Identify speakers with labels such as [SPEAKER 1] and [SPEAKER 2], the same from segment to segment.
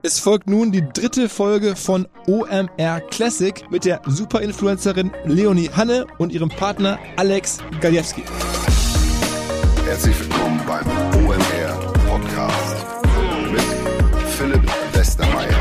[SPEAKER 1] Es folgt nun die 3. Folge von OMR Classic mit der Superinfluencerin Leonie Hanne und ihrem Partner Alex Galjewski.
[SPEAKER 2] Herzlich willkommen beim OMR Podcast mit Philipp Westermeier.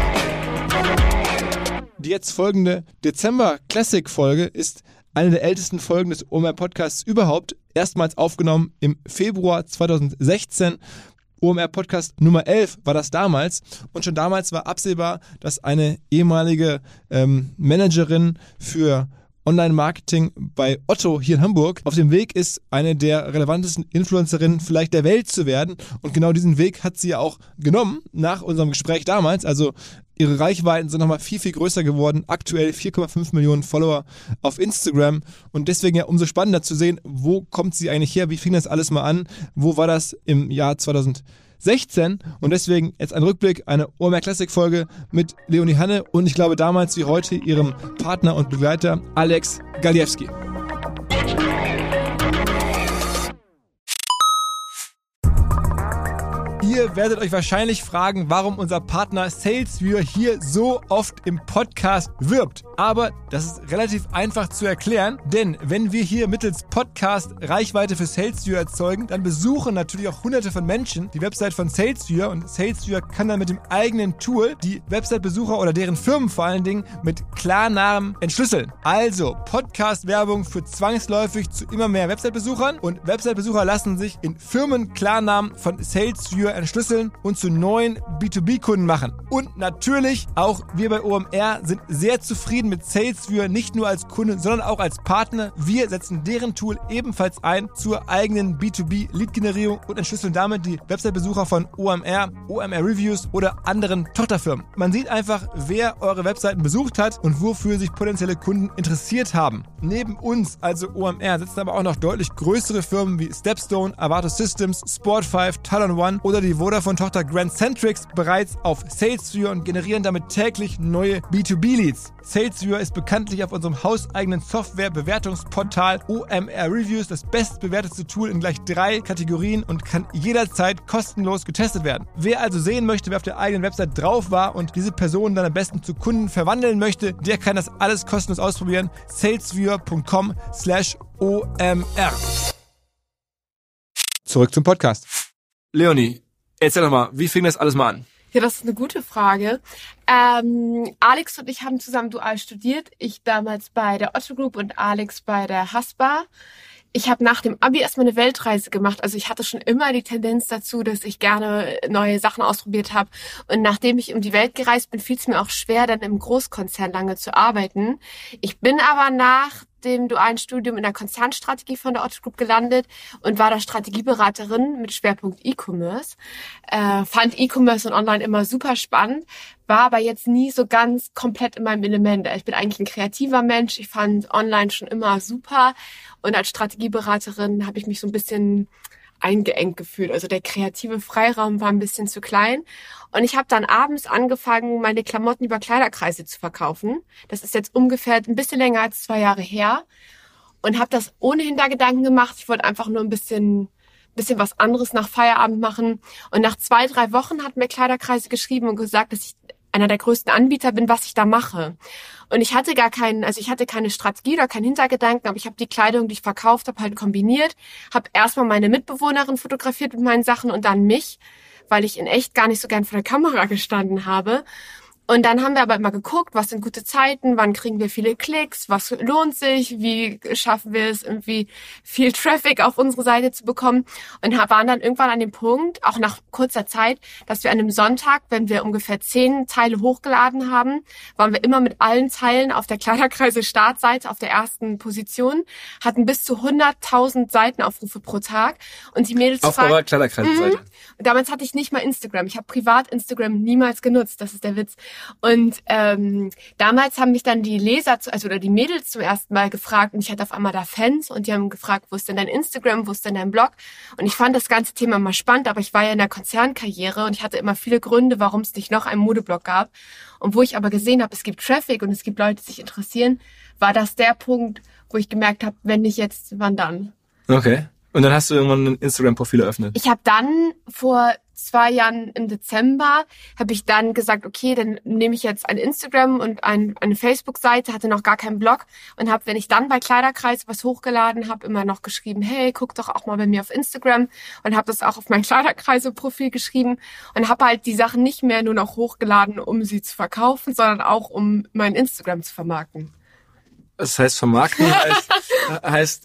[SPEAKER 1] Die jetzt folgende Dezember Classic Folge ist eine der ältesten Folgen des OMR Podcasts überhaupt, erstmals aufgenommen im Februar 2016. OMR Podcast Nummer 11 war das damals und schon damals war absehbar, dass eine ehemalige Managerin für Online-Marketing bei Otto hier in Hamburg auf dem Weg ist, eine der relevantesten Influencerinnen vielleicht der Welt zu werden. Und genau diesen Weg hat sie ja auch genommen nach unserem Gespräch damals. Also ihre Reichweiten sind nochmal viel, viel größer geworden. Aktuell 4,5 Millionen Follower auf Instagram. Und deswegen ja umso spannender zu sehen, wo kommt sie eigentlich her? Wie fing das alles mal an? Wo war das im Jahr 2016? Und deswegen jetzt ein Rückblick, eine OMR Classic Folge mit Leonie Hanne und ich glaube damals wie heute ihrem Partner und Begleiter Alex Galjewski. Ihr werdet euch wahrscheinlich fragen, warum unser Partner SalesViewer hier so oft im Podcast wirbt. Aber das ist relativ einfach zu erklären, denn wenn wir hier mittels Podcast Reichweite für SalesViewer erzeugen, dann besuchen natürlich auch hunderte von Menschen die Website von SalesViewer und SalesViewer kann dann mit dem eigenen Tool die Website-Besucher oder deren Firmen vor allen Dingen mit Klarnamen entschlüsseln. Also Podcast-Werbung führt zwangsläufig zu immer mehr Website-Besuchern und Website-Besucher lassen sich in Firmen-Klarnamen von SalesViewer entschlüsseln und zu neuen B2B-Kunden machen. Und natürlich, auch wir bei OMR sind sehr zufrieden mit SalesViewer, nicht nur als Kunde, sondern auch als Partner. Wir setzen deren Tool ebenfalls ein zur eigenen B2B-Lead-Generierung und entschlüsseln damit die Website-Besucher von OMR, OMR Reviews oder anderen Tochterfirmen. Man sieht einfach, wer eure Webseiten besucht hat und wofür sich potenzielle Kunden interessiert haben. Neben uns, also OMR, sitzen aber auch noch deutlich größere Firmen wie Stepstone, Avato Systems, Sport5, Talon One oder die Vodafone-Tochter Grand Centrix bereits auf SalesViewer und generieren damit täglich neue B2B-Leads. SalesViewer ist bekanntlich auf unserem hauseigenen Software-Bewertungsportal OMR Reviews das bestbewertete Tool in gleich 3 Kategorien und kann jederzeit kostenlos getestet werden. Wer also sehen möchte, wer auf der eigenen Website drauf war und diese Person dann am besten zu Kunden verwandeln möchte, der kann das alles kostenlos ausprobieren. salesviewer.com/OMR. Zurück zum Podcast. Leonie, erzähl doch mal, wie fing das alles mal an?
[SPEAKER 3] Ja, das ist eine gute Frage. Alex und ich haben zusammen dual studiert. Ich damals bei der Otto Group und Alex bei der Haspa. Ich habe nach dem Abi erstmal eine Weltreise gemacht. Also ich hatte schon immer die Tendenz dazu, dass ich gerne neue Sachen ausprobiert habe. Und nachdem ich um die Welt gereist bin, fiel es mir auch schwer, dann im Großkonzern lange zu arbeiten. Ich bin aber nach dem dualen Studium in der Konzernstrategie von der Otto Group gelandet und war da Strategieberaterin mit Schwerpunkt E-Commerce. Fand E-Commerce und Online immer super spannend, war aber jetzt nie so ganz komplett in meinem Element. Ich bin eigentlich ein kreativer Mensch. Ich fand Online schon immer super und als Strategieberaterin habe ich mich so ein bisschen eingeengt gefühlt. Also der kreative Freiraum war ein bisschen zu klein. Und ich habe dann abends angefangen, meine Klamotten über Kleiderkreise zu verkaufen. Das ist jetzt ungefähr ein bisschen länger als 2 Jahre her. Und habe das ohne Hintergedanken gemacht. Ich wollte einfach nur ein bisschen was anderes nach Feierabend machen. Und nach 2, 3 Wochen hat mir Kleiderkreise geschrieben und gesagt, dass ich einer der größten Anbieter bin, was ich da mache. Und ich hatte keine Strategie oder keinen Hintergedanken, aber ich habe die Kleidung, die ich verkauft habe, halt kombiniert, habe erstmal meine Mitbewohnerin fotografiert mit meinen Sachen und dann mich, weil ich in echt gar nicht so gern vor der Kamera gestanden habe. Und dann haben wir aber immer geguckt, was sind gute Zeiten, wann kriegen wir viele Klicks, was lohnt sich, wie schaffen wir es, irgendwie viel Traffic auf unsere Seite zu bekommen. Und waren dann irgendwann an dem Punkt, auch nach kurzer Zeit, dass wir an einem Sonntag, wenn wir ungefähr 10 Teile hochgeladen haben, waren wir immer mit allen Teilen auf der Kleiderkreise Startseite auf der ersten Position, hatten bis zu 100.000 Seitenaufrufe pro Tag. Und die Mädels
[SPEAKER 1] auf eurer Kleiderkreise-Seite.
[SPEAKER 3] Und damals hatte ich nicht mal Instagram. Ich habe privat Instagram niemals genutzt. Das ist der Witz. Und damals haben mich dann die Leser, oder die Mädels zum ersten Mal gefragt und ich hatte auf einmal da Fans und die haben gefragt, wo ist denn dein Instagram, wo ist denn dein Blog? Und ich fand das ganze Thema mal spannend, aber ich war ja in der Konzernkarriere und ich hatte immer viele Gründe, warum es nicht noch einen Modeblog gab. Und wo ich aber gesehen habe, es gibt Traffic und es gibt Leute, die sich interessieren, war das der Punkt, wo ich gemerkt habe, wenn nicht jetzt, wann dann?
[SPEAKER 1] Okay. Und dann hast du irgendwann ein Instagram-Profil eröffnet?
[SPEAKER 3] Ich habe dann vor 2 Jahren im Dezember habe ich dann gesagt, okay, dann nehme ich jetzt ein Instagram und eine Facebook-Seite, hatte noch gar keinen Blog und habe, wenn ich dann bei Kleiderkreis was hochgeladen habe, immer noch geschrieben, hey, guck doch auch mal bei mir auf Instagram und habe das auch auf mein Kleiderkreise-Profil geschrieben und habe halt die Sachen nicht mehr nur noch hochgeladen, um sie zu verkaufen, sondern auch, um mein Instagram zu vermarkten.
[SPEAKER 1] Das heißt, vermarkten heißt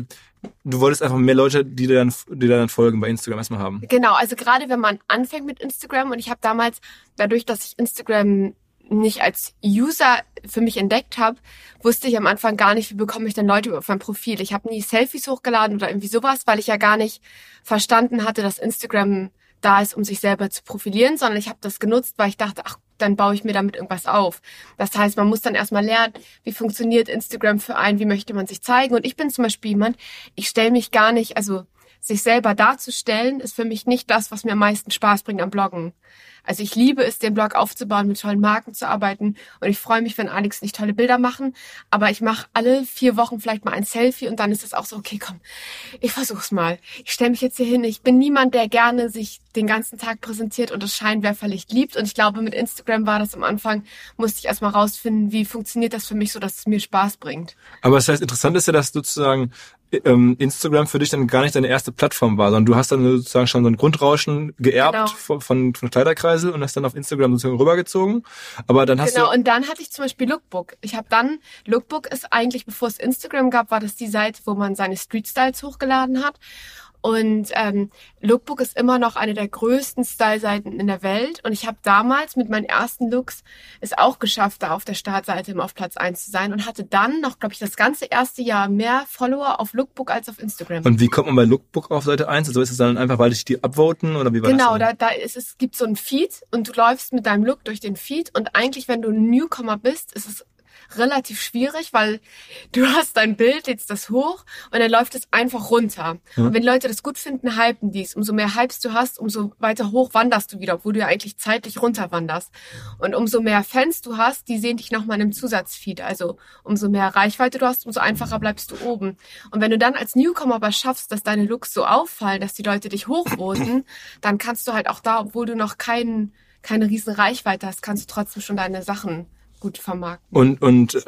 [SPEAKER 1] du wolltest einfach mehr Leute, die dir dann folgen bei Instagram erstmal haben.
[SPEAKER 3] Genau, also gerade wenn man anfängt mit Instagram und ich habe damals, dadurch, dass ich Instagram nicht als User für mich entdeckt habe, wusste ich am Anfang gar nicht, wie bekomme ich denn Leute auf mein Profil. Ich habe nie Selfies hochgeladen oder irgendwie sowas, weil ich ja gar nicht verstanden hatte, dass Instagram da ist, um sich selber zu profilieren, sondern ich habe das genutzt, weil ich dachte, ach, dann baue ich mir damit irgendwas auf. Das heißt, man muss dann erstmal lernen, wie funktioniert Instagram für einen, wie möchte man sich zeigen. Und ich bin zum Beispiel jemand, ich stelle mich gar nicht, also sich selber darzustellen, ist für mich nicht das, was mir am meisten Spaß bringt am Bloggen. Also ich liebe es, den Blog aufzubauen, mit tollen Marken zu arbeiten und ich freue mich, wenn Alex nicht tolle Bilder machen, aber ich mache alle 4 Wochen vielleicht mal ein Selfie und dann ist es auch so, okay, komm, ich versuch's mal. Ich stelle mich jetzt hier hin, ich bin niemand, der gerne sich den ganzen Tag präsentiert und das Scheinwerferlicht liebt und ich glaube, mit Instagram war das am Anfang, musste ich erstmal rausfinden, wie funktioniert das für mich so, dass es mir Spaß bringt.
[SPEAKER 1] Aber das heißt, interessant ist ja, dass sozusagen Instagram für dich dann gar nicht deine erste Plattform war, sondern du hast dann sozusagen schon so ein Grundrauschen geerbt von Kleiderkreisel und hast dann auf Instagram sozusagen rübergezogen. Aber dann hast
[SPEAKER 3] und dann hatte ich zum Beispiel Lookbook. Lookbook ist eigentlich, bevor es Instagram gab, war das die Seite, wo man seine Street Styles hochgeladen hat. Und Lookbook ist immer noch eine der größten Style-Seiten in der Welt. Und ich habe damals mit meinen ersten Looks es auch geschafft, da auf der Startseite immer auf Platz 1 zu sein. Und hatte dann noch, glaube ich, das ganze erste Jahr mehr Follower auf Lookbook als auf Instagram.
[SPEAKER 1] Und wie kommt man bei Lookbook auf Seite 1? Also ist es dann einfach, weil dich die upvoten oder wie war
[SPEAKER 3] das? Genau, es gibt so ein Feed und du läufst mit deinem Look durch den Feed. Und eigentlich, wenn du ein Newcomer bist, ist es relativ schwierig, weil du hast dein Bild, lädst das hoch und dann läuft es einfach runter. Und wenn Leute das gut finden, hypen dies. Umso mehr Hypes du hast, umso weiter hoch wanderst du wieder, obwohl du ja eigentlich zeitlich runter wanderst. Und umso mehr Fans du hast, die sehen dich nochmal in einem Zusatzfeed. Also umso mehr Reichweite du hast, umso einfacher bleibst du oben. Und wenn du dann als Newcomer aber schaffst, dass deine Looks so auffallen, dass die Leute dich hochvoten, dann kannst du halt auch da, obwohl du noch keine riesen Reichweite hast, kannst du trotzdem schon deine Sachen gut vermarkten.
[SPEAKER 1] Und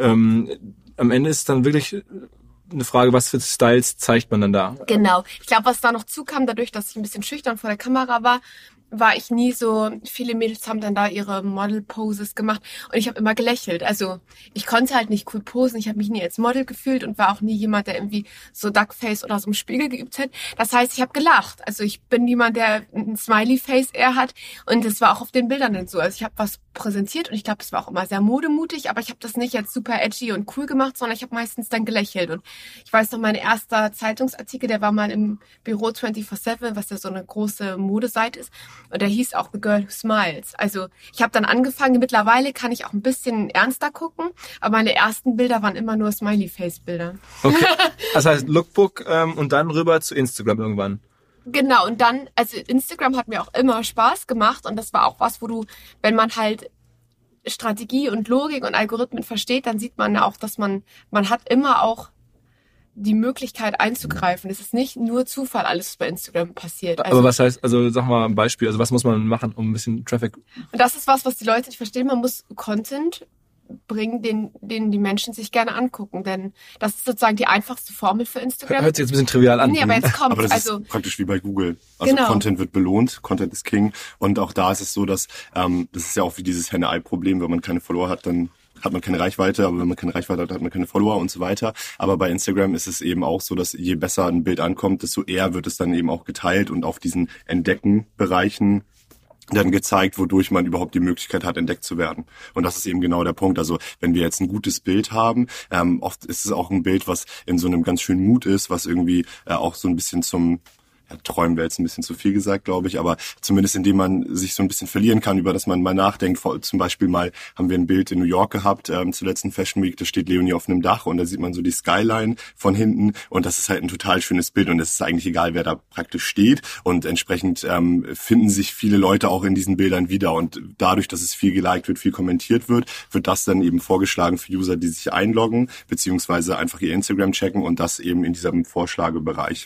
[SPEAKER 1] am Ende ist dann wirklich eine Frage, was für Styles zeigt man dann da?
[SPEAKER 3] Genau. Ich glaube, was da noch zukam, dadurch, dass ich ein bisschen schüchtern vor der Kamera war ich nie so, viele Mädels haben dann da ihre Model-Poses gemacht und ich habe immer gelächelt. Also ich konnte halt nicht cool posen, ich habe mich nie als Model gefühlt und war auch nie jemand, der irgendwie so Duckface oder so im Spiegel geübt hat. Das heißt, ich habe gelacht. Also ich bin niemand, der ein Smiley-Face eher hat und das war auch auf den Bildern dann so. Also ich habe was präsentiert und ich glaube, es war auch immer sehr modemutig, aber ich habe das nicht jetzt super edgy und cool gemacht, sondern ich habe meistens dann gelächelt. Und ich weiß noch, mein erster Zeitungsartikel, der war mal im Büro 24/7, was ja so eine große Modeseite ist. Und der hieß auch The Girl Who Smiles. Also ich habe dann angefangen, mittlerweile kann ich auch ein bisschen ernster gucken, aber meine ersten Bilder waren immer nur Smiley-Face-Bilder.
[SPEAKER 1] Okay, das heißt Lookbook und dann rüber zu Instagram irgendwann.
[SPEAKER 3] Genau, und dann, also Instagram hat mir auch immer Spaß gemacht und das war auch was, wo du, wenn man halt Strategie und Logik und Algorithmen versteht, dann sieht man auch, dass man hat immer auch die Möglichkeit einzugreifen. Es ist nicht nur Zufall, alles, was bei Instagram passiert.
[SPEAKER 1] Also, aber was heißt, also sag mal ein Beispiel, also was muss man machen, um ein bisschen Traffic...
[SPEAKER 3] Und das ist was die Leute nicht verstehen. Man muss Content bringen, den die Menschen sich gerne angucken, denn das ist sozusagen die einfachste Formel für Instagram.
[SPEAKER 1] Hört sich jetzt ein bisschen trivial an.
[SPEAKER 3] Nee, aber jetzt kommt's.
[SPEAKER 4] Aber das ist praktisch wie bei Google. Also genau. Content wird belohnt, Content ist King und auch da ist es so, dass das ist ja auch wie dieses Henne-Ei-Problem, wenn man keine Follower hat, dann hat man keine Reichweite, aber wenn man keine Reichweite hat, hat man keine Follower und so weiter. Aber bei Instagram ist es eben auch so, dass je besser ein Bild ankommt, desto eher wird es dann eben auch geteilt und auf diesen Entdecken-Bereichen dann gezeigt, wodurch man überhaupt die Möglichkeit hat, entdeckt zu werden. Und das ist eben genau der Punkt. Also wenn wir jetzt ein gutes Bild haben, oft ist es auch ein Bild, was in so einem ganz schönen Mut ist, was irgendwie auch so ein bisschen zum... Ja, träumen wäre jetzt ein bisschen zu viel gesagt, glaube ich, aber zumindest indem man sich so ein bisschen verlieren kann, über das man mal nachdenkt. Zum Beispiel mal haben wir ein Bild in New York gehabt, zur letzten Fashion Week, da steht Leonie auf einem Dach und da sieht man so die Skyline von hinten und das ist halt ein total schönes Bild und es ist eigentlich egal, wer da praktisch steht und entsprechend finden sich viele Leute auch in diesen Bildern wieder und dadurch, dass es viel geliked wird, viel kommentiert wird das dann eben vorgeschlagen für User, die sich einloggen, beziehungsweise einfach ihr Instagram checken und das eben in diesem Vorschlagebereich.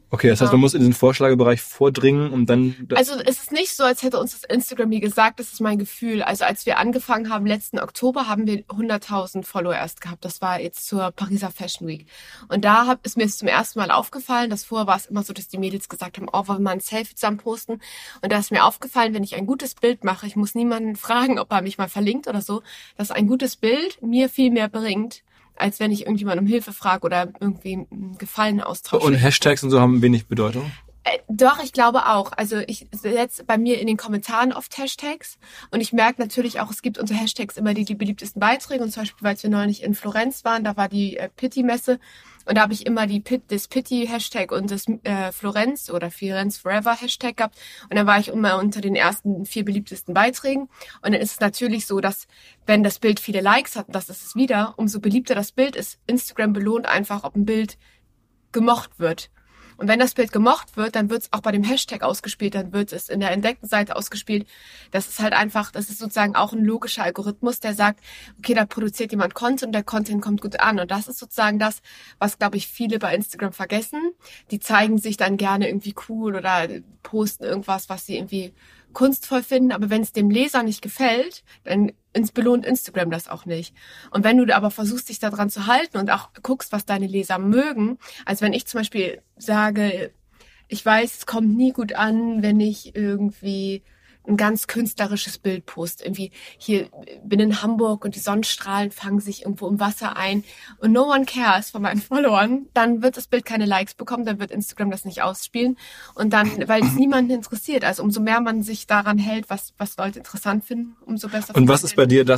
[SPEAKER 1] Okay, das heißt, man muss in den Vorschlagebereich vordringen, um dann...
[SPEAKER 3] Also es ist nicht so, als hätte uns das Instagram nie gesagt, das ist mein Gefühl. Also als wir angefangen haben, letzten Oktober, haben wir 100.000 Follower erst gehabt. Das war jetzt zur Pariser Fashion Week. Und da ist mir zum ersten Mal aufgefallen, dass vorher war es immer so, dass die Mädels gesagt haben, wollen wir mal ein Selfie zusammen posten. Und da ist mir aufgefallen, wenn ich ein gutes Bild mache, ich muss niemanden fragen, ob er mich mal verlinkt oder so, dass ein gutes Bild mir viel mehr bringt, als wenn ich irgendjemand um Hilfe frage oder irgendwie Gefallen austausche.
[SPEAKER 1] Und Hashtags und so haben wenig Bedeutung?
[SPEAKER 3] Doch, ich glaube auch. Also ich setze bei mir in den Kommentaren oft Hashtags und ich merke natürlich auch, es gibt unter Hashtags immer die beliebtesten Beiträge und zum Beispiel, weil wir neulich in Florenz waren, da war die Pitti-Messe und da habe ich immer das Pitti-Hashtag und das Florenz oder Firenz Forever Hashtag gehabt und dann war ich immer unter den ersten 4 beliebtesten Beiträgen und dann ist es natürlich so, dass wenn das Bild viele Likes hat, und das ist es wieder, umso beliebter das Bild ist, Instagram belohnt einfach, ob ein Bild gemocht wird. Und wenn das Bild gemocht wird, dann wird es auch bei dem Hashtag ausgespielt, dann wird es in der entdeckten Seite ausgespielt. Das ist halt einfach, das ist sozusagen auch ein logischer Algorithmus, der sagt, okay, da produziert jemand Content und der Content kommt gut an. Und das ist sozusagen das, was, glaube ich, viele bei Instagram vergessen. Die zeigen sich dann gerne irgendwie cool oder posten irgendwas, was sie irgendwie kunstvoll finden. Aber wenn es dem Leser nicht gefällt, dann belohnt Instagram das auch nicht. Und wenn du aber versuchst, dich daran zu halten und auch guckst, was deine Leser mögen, also wenn ich zum Beispiel sage, ich weiß, es kommt nie gut an, wenn ich irgendwie ein ganz künstlerisches Bild poste. Irgendwie hier bin in Hamburg und die Sonnenstrahlen fangen sich irgendwo im Wasser ein und no one cares von meinen Followern, dann wird das Bild keine Likes bekommen, dann wird Instagram das nicht ausspielen und dann, weil es niemanden interessiert. Also umso mehr man sich daran hält, was Leute interessant finden, umso besser.
[SPEAKER 1] Und was ist bei dir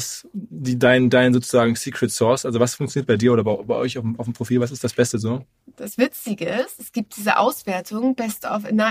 [SPEAKER 1] dein sozusagen Secret Source? Also was funktioniert bei dir oder bei euch auf dem Profil? Was ist das Beste so?
[SPEAKER 3] Das Witzige ist, es gibt diese Auswertung, Best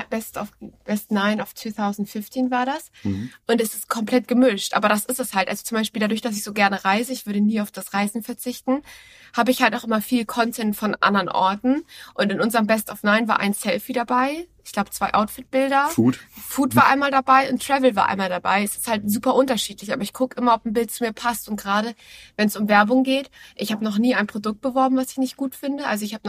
[SPEAKER 3] 9 of 2015 war das. Und es ist komplett gemischt. Aber das ist es halt. Also zum Beispiel dadurch, dass ich so gerne reise, ich würde nie auf das Reisen verzichten, habe ich halt auch immer viel Content von anderen Orten. Und in unserem Best of 9 war ein Selfie dabei. Ich glaube 2 Outfit-Bilder. Food war einmal dabei und Travel war einmal dabei. Es ist halt super unterschiedlich, aber ich gucke immer, ob ein Bild zu mir passt. Und gerade, wenn es um Werbung geht, ich habe noch nie ein Produkt beworben, was ich nicht gut finde. Also ich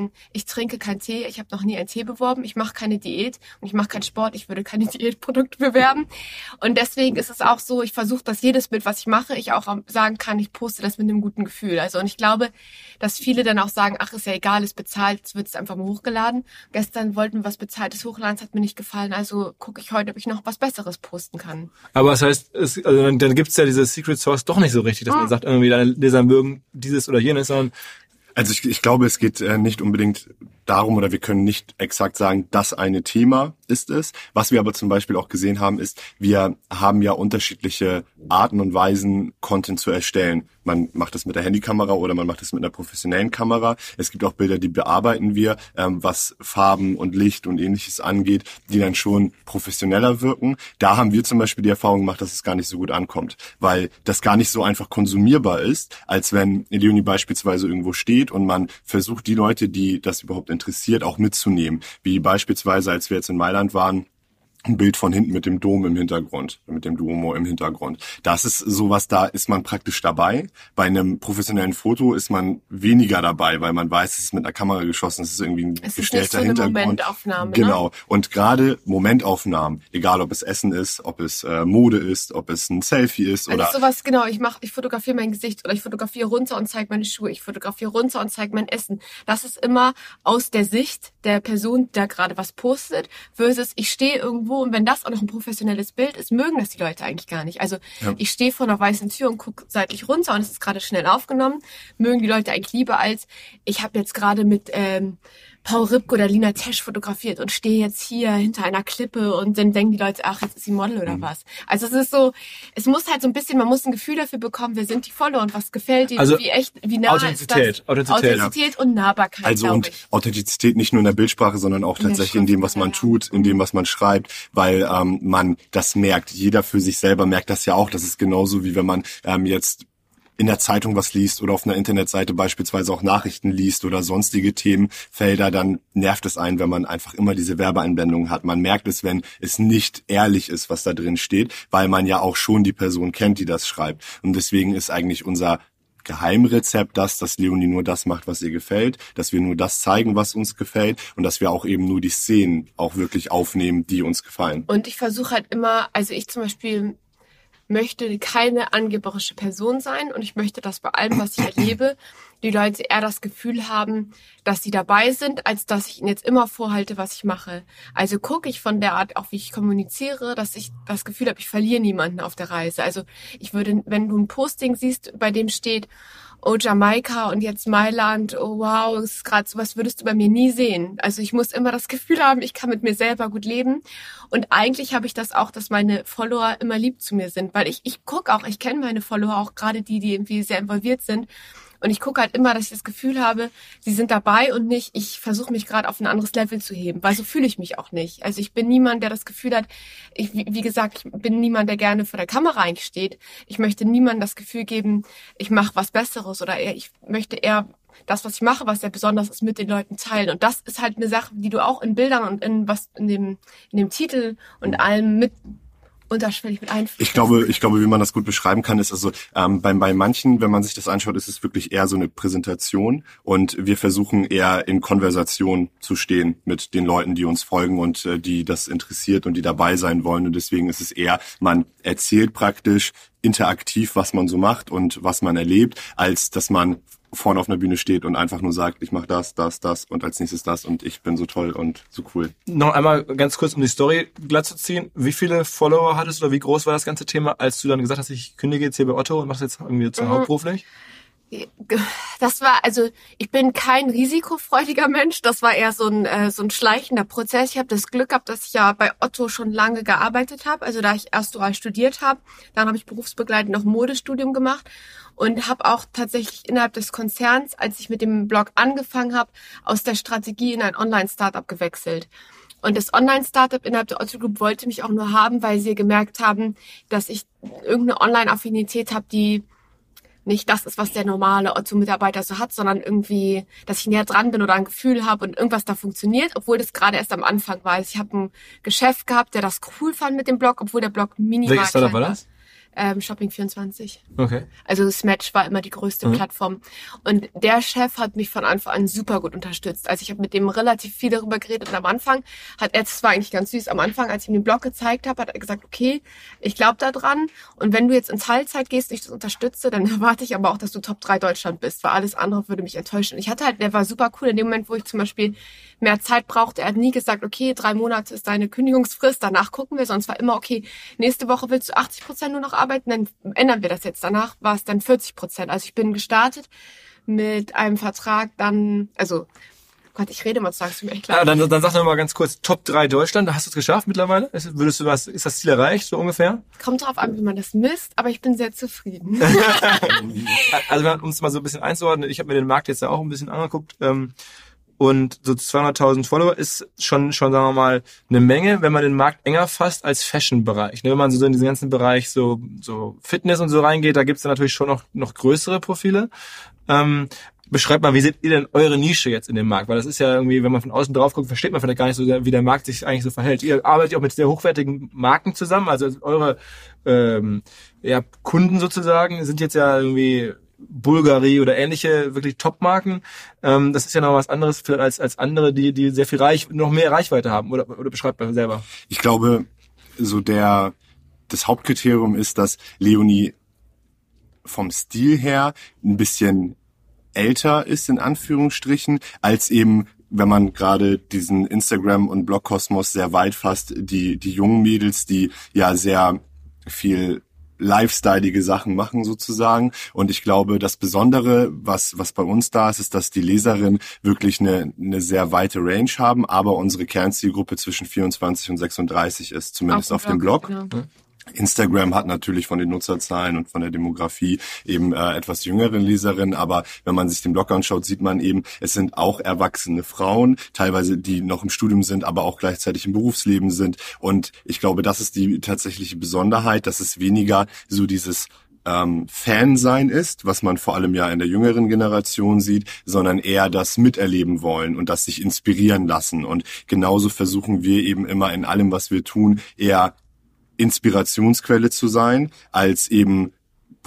[SPEAKER 3] trinke keinen Tee, ich habe noch nie einen Tee beworben. Ich mache keine Diät und ich mache keinen Sport. Ich würde keine Diätprodukte bewerben. Und deswegen ist es auch so, ich versuche, dass jedes Bild, was ich mache, ich auch sagen kann, ich poste das mit einem guten Gefühl. Also und ich glaube, dass viele dann auch sagen, ach, ist ja egal, ist bezahlt, es wird einfach mal hochgeladen. Gestern wollten wir was bezahlt des Hochladens, hat mir nicht gefallen, also gucke ich heute, ob ich noch was Besseres posten kann.
[SPEAKER 1] Aber das heißt, dann gibt es ja diese Secret Source doch nicht so richtig, dass man sagt, irgendwie deine Leser mögen dieses oder jenes, sondern...
[SPEAKER 4] Also ich glaube, es geht nicht unbedingt darum, oder wir können nicht exakt sagen, das eine Thema ist es. Was wir aber zum Beispiel auch gesehen haben, ist, wir haben ja unterschiedliche Arten und Weisen, Content zu erstellen. Man macht das mit der Handykamera oder man macht das mit einer professionellen Kamera. Es gibt auch Bilder, die bearbeiten wir, was Farben und Licht und Ähnliches angeht, die dann schon professioneller wirken. Da haben wir zum Beispiel die Erfahrung gemacht, dass es gar nicht so gut ankommt, weil das gar nicht so einfach konsumierbar ist, als wenn Leonie beispielsweise irgendwo steht und man versucht, die Leute, die das überhaupt interessiert, auch mitzunehmen. Wie beispielsweise, als wir jetzt in Mailand waren, ein Bild von hinten mit dem Dom im Hintergrund, mit dem Duomo im Hintergrund. Das ist sowas, da ist man praktisch dabei. Bei einem professionellen Foto ist man weniger dabei, weil man weiß, es ist mit einer Kamera geschossen, es ist irgendwie ein gestellter Hintergrund. Es ist nicht so eine
[SPEAKER 3] Momentaufnahme,
[SPEAKER 4] genau.
[SPEAKER 3] Ne?
[SPEAKER 4] Und gerade Momentaufnahmen, egal ob es Essen ist, ob es Mode ist, ob es ein Selfie ist oder...
[SPEAKER 3] Also sowas, genau, ich fotografiere mein Gesicht oder ich fotografiere runter und zeige meine Schuhe, ich fotografiere runter und zeige mein Essen. Das ist immer aus der Sicht der Person, die da gerade was postet, versus ich stehe irgendwo und wenn das auch noch ein professionelles Bild ist, mögen das die Leute eigentlich gar nicht. Also Ich stehe vor einer weißen Tür und gucke seitlich runter und es ist gerade schnell aufgenommen. Mögen die Leute eigentlich lieber als, ich habe jetzt gerade mit Paul Ripke oder Lina Tesch fotografiert und stehe jetzt hier hinter einer Klippe und dann denken die Leute, ach, jetzt ist sie Model oder was. Also es ist so, es muss halt so ein bisschen, man muss ein Gefühl dafür bekommen, wer sind die Follower und was gefällt ihnen,
[SPEAKER 1] also
[SPEAKER 3] wie nah ist das? Authentizität und Nahbarkeit,
[SPEAKER 4] also und Authentizität nicht nur in der Bildsprache, sondern auch tatsächlich in dem, was man tut, in dem, was man schreibt, weil man das merkt. Jeder für sich selber merkt das ja auch. Das ist genauso, wie wenn man jetzt in der Zeitung was liest oder auf einer Internetseite beispielsweise auch Nachrichten liest oder sonstige Themenfelder, dann nervt es einen, wenn man einfach immer diese Werbeeinblendungen hat. Man merkt es, wenn es nicht ehrlich ist, was da drin steht, weil man ja auch schon die Person kennt, die das schreibt. Und deswegen ist eigentlich unser Geheimrezept dass Leonie nur das macht, was ihr gefällt, dass wir nur das zeigen, was uns gefällt und dass wir auch eben nur die Szenen auch wirklich aufnehmen, die uns gefallen.
[SPEAKER 3] Und ich versuche halt immer, also ich zum Beispiel möchte keine angeberische Person sein und ich möchte, dass bei allem, was ich erlebe, die Leute eher das Gefühl haben, dass sie dabei sind, als dass ich ihnen jetzt immer vorhalte, was ich mache. Also gucke ich von der Art, auch wie ich kommuniziere, dass ich das Gefühl habe, ich verliere niemanden auf der Reise. Also ich würde, wenn du ein Posting siehst, bei dem steht, oh Jamaika und jetzt Mailand, oh wow, das ist gerade sowas, würdest du bei mir nie sehen. Also ich muss immer das Gefühl haben, ich kann mit mir selber gut leben. Und eigentlich habe ich das auch, dass meine Follower immer lieb zu mir sind, weil ich gucke auch, ich kenne meine Follower auch, gerade die irgendwie sehr involviert sind. Und ich gucke halt immer, dass ich das Gefühl habe, sie sind dabei und nicht, ich versuche mich gerade auf ein anderes Level zu heben, weil so fühle ich mich auch nicht. Also ich bin niemand, der das Gefühl hat, wie gesagt, ich bin niemand, der gerne vor der Kamera eigentlich steht. Ich möchte niemandem das Gefühl geben, ich mache was Besseres oder ich möchte eher das, was ich mache, was sehr besonders ist, mit den Leuten teilen. Und das ist halt eine Sache, die du auch in Bildern und in dem Titel und allem mit unterschwellig mit einfließt.
[SPEAKER 4] Ich glaube, wie man das gut beschreiben kann, ist also bei manchen, wenn man sich das anschaut, ist es wirklich eher so eine Präsentation und wir versuchen eher in Konversation zu stehen mit den Leuten, die uns folgen und die das interessiert und die dabei sein wollen und deswegen ist es eher, man erzählt praktisch interaktiv, was man so macht und was man erlebt, als dass man vorne auf einer Bühne steht und einfach nur sagt, ich mache das und als nächstes das und ich bin so toll und so cool.
[SPEAKER 1] Noch einmal ganz kurz, um die Story glatt zu ziehen. Wie viele Follower hattest du oder wie groß war das ganze Thema, als du dann gesagt hast, ich kündige jetzt hier bei Otto und mach's jetzt irgendwie hauptberuflich?
[SPEAKER 3] Das war, also ich bin kein risikofreudiger Mensch, das war eher so ein schleichender Prozess. Ich habe das Glück gehabt, dass ich ja bei Otto schon lange gearbeitet habe, also da ich erst dual studiert habe, dann habe ich berufsbegleitend noch Modestudium gemacht und habe auch tatsächlich innerhalb des Konzerns, als ich mit dem Blog angefangen habe, aus der Strategie in ein Online-Startup gewechselt. Und das Online-Startup innerhalb der Otto Group wollte mich auch nur haben, weil sie gemerkt haben, dass ich irgendeine Online-Affinität habe, die nicht das ist, was der normale Otto-Mitarbeiter so hat, sondern irgendwie, dass ich näher dran bin oder ein Gefühl habe und irgendwas da funktioniert, obwohl das gerade erst am Anfang war. Also ich habe ein Geschäft gehabt, der das cool fand mit dem Blog, obwohl der Blog minimal
[SPEAKER 1] Welches Startup war das?
[SPEAKER 3] Shopping24.
[SPEAKER 1] Okay.
[SPEAKER 3] Also Smatch war immer die größte Plattform. Und der Chef hat mich von Anfang an super gut unterstützt. Also ich habe mit dem relativ viel darüber geredet und am Anfang das war eigentlich ganz süß, am Anfang, als ich ihm den Blog gezeigt habe, hat er gesagt, okay, ich glaube da dran und wenn du jetzt in Teilzeit gehst und ich das unterstütze, dann erwarte ich aber auch, dass du Top 3 Deutschland bist, weil alles andere würde mich enttäuschen. Ich hatte halt, der war super cool in dem Moment, wo ich zum Beispiel mehr Zeit brauchte. Er hat nie gesagt, okay, 3 Monate ist deine Kündigungsfrist, danach gucken wir, sonst war immer, okay, nächste Woche willst du 80% nur noch arbeiten, dann ändern wir das jetzt. Danach war es dann 40%. Also ich bin gestartet mit einem Vertrag dann, also Gott, ich rede mal, sagst du mir echt klar.
[SPEAKER 1] Ja, dann sag doch mal ganz kurz, Top 3 Deutschland, hast du es geschafft mittlerweile? Ist das Ziel erreicht, so ungefähr?
[SPEAKER 3] Kommt drauf an, wie man das misst, aber ich bin sehr zufrieden.
[SPEAKER 1] Also um es mal so ein bisschen einzuordnen, ich habe mir den Markt jetzt ja auch ein bisschen angeguckt, und so 200.000 Follower ist schon, sagen wir mal, eine Menge, wenn man den Markt enger fasst als Fashion-Bereich. Wenn man so in diesen ganzen Bereich so Fitness und so reingeht, da gibt's dann natürlich schon noch größere Profile. Beschreibt mal, wie seht ihr denn eure Nische jetzt in dem Markt? Weil das ist ja irgendwie, wenn man von außen drauf guckt, versteht man vielleicht gar nicht so, wie der Markt sich eigentlich so verhält. Ihr arbeitet auch mit sehr hochwertigen Marken zusammen, also eure Kunden sozusagen sind jetzt ja irgendwie Bulgari oder ähnliche wirklich Top-Marken. Das ist ja noch was anderes vielleicht als andere, die sehr viel noch mehr Reichweite haben. Oder beschreibt man selber?
[SPEAKER 4] Ich glaube, so das Hauptkriterium ist, dass Leonie vom Stil her ein bisschen älter ist, in Anführungsstrichen, als eben, wenn man gerade diesen Instagram- und Blog-Kosmos sehr weit fasst, die jungen Mädels, die ja sehr viel lifestyleige Sachen machen sozusagen. Und ich glaube, das Besondere, was bei uns da ist, ist, dass die Leserinnen wirklich eine sehr weite Range haben, aber unsere Kernzielgruppe zwischen 24 und 36 ist, zumindest auf dem Blog. Genau. Instagram hat natürlich von den Nutzerzahlen und von der Demografie eben etwas jüngere Leserinnen, aber wenn man sich den Blog anschaut, sieht man eben, es sind auch erwachsene Frauen, teilweise die noch im Studium sind, aber auch gleichzeitig im Berufsleben sind und ich glaube, das ist die tatsächliche Besonderheit, dass es weniger so dieses Fan-Sein ist, was man vor allem ja in der jüngeren Generation sieht, sondern eher das Miterleben wollen und das sich inspirieren lassen und genauso versuchen wir eben immer in allem, was wir tun, eher Inspirationsquelle zu sein, als eben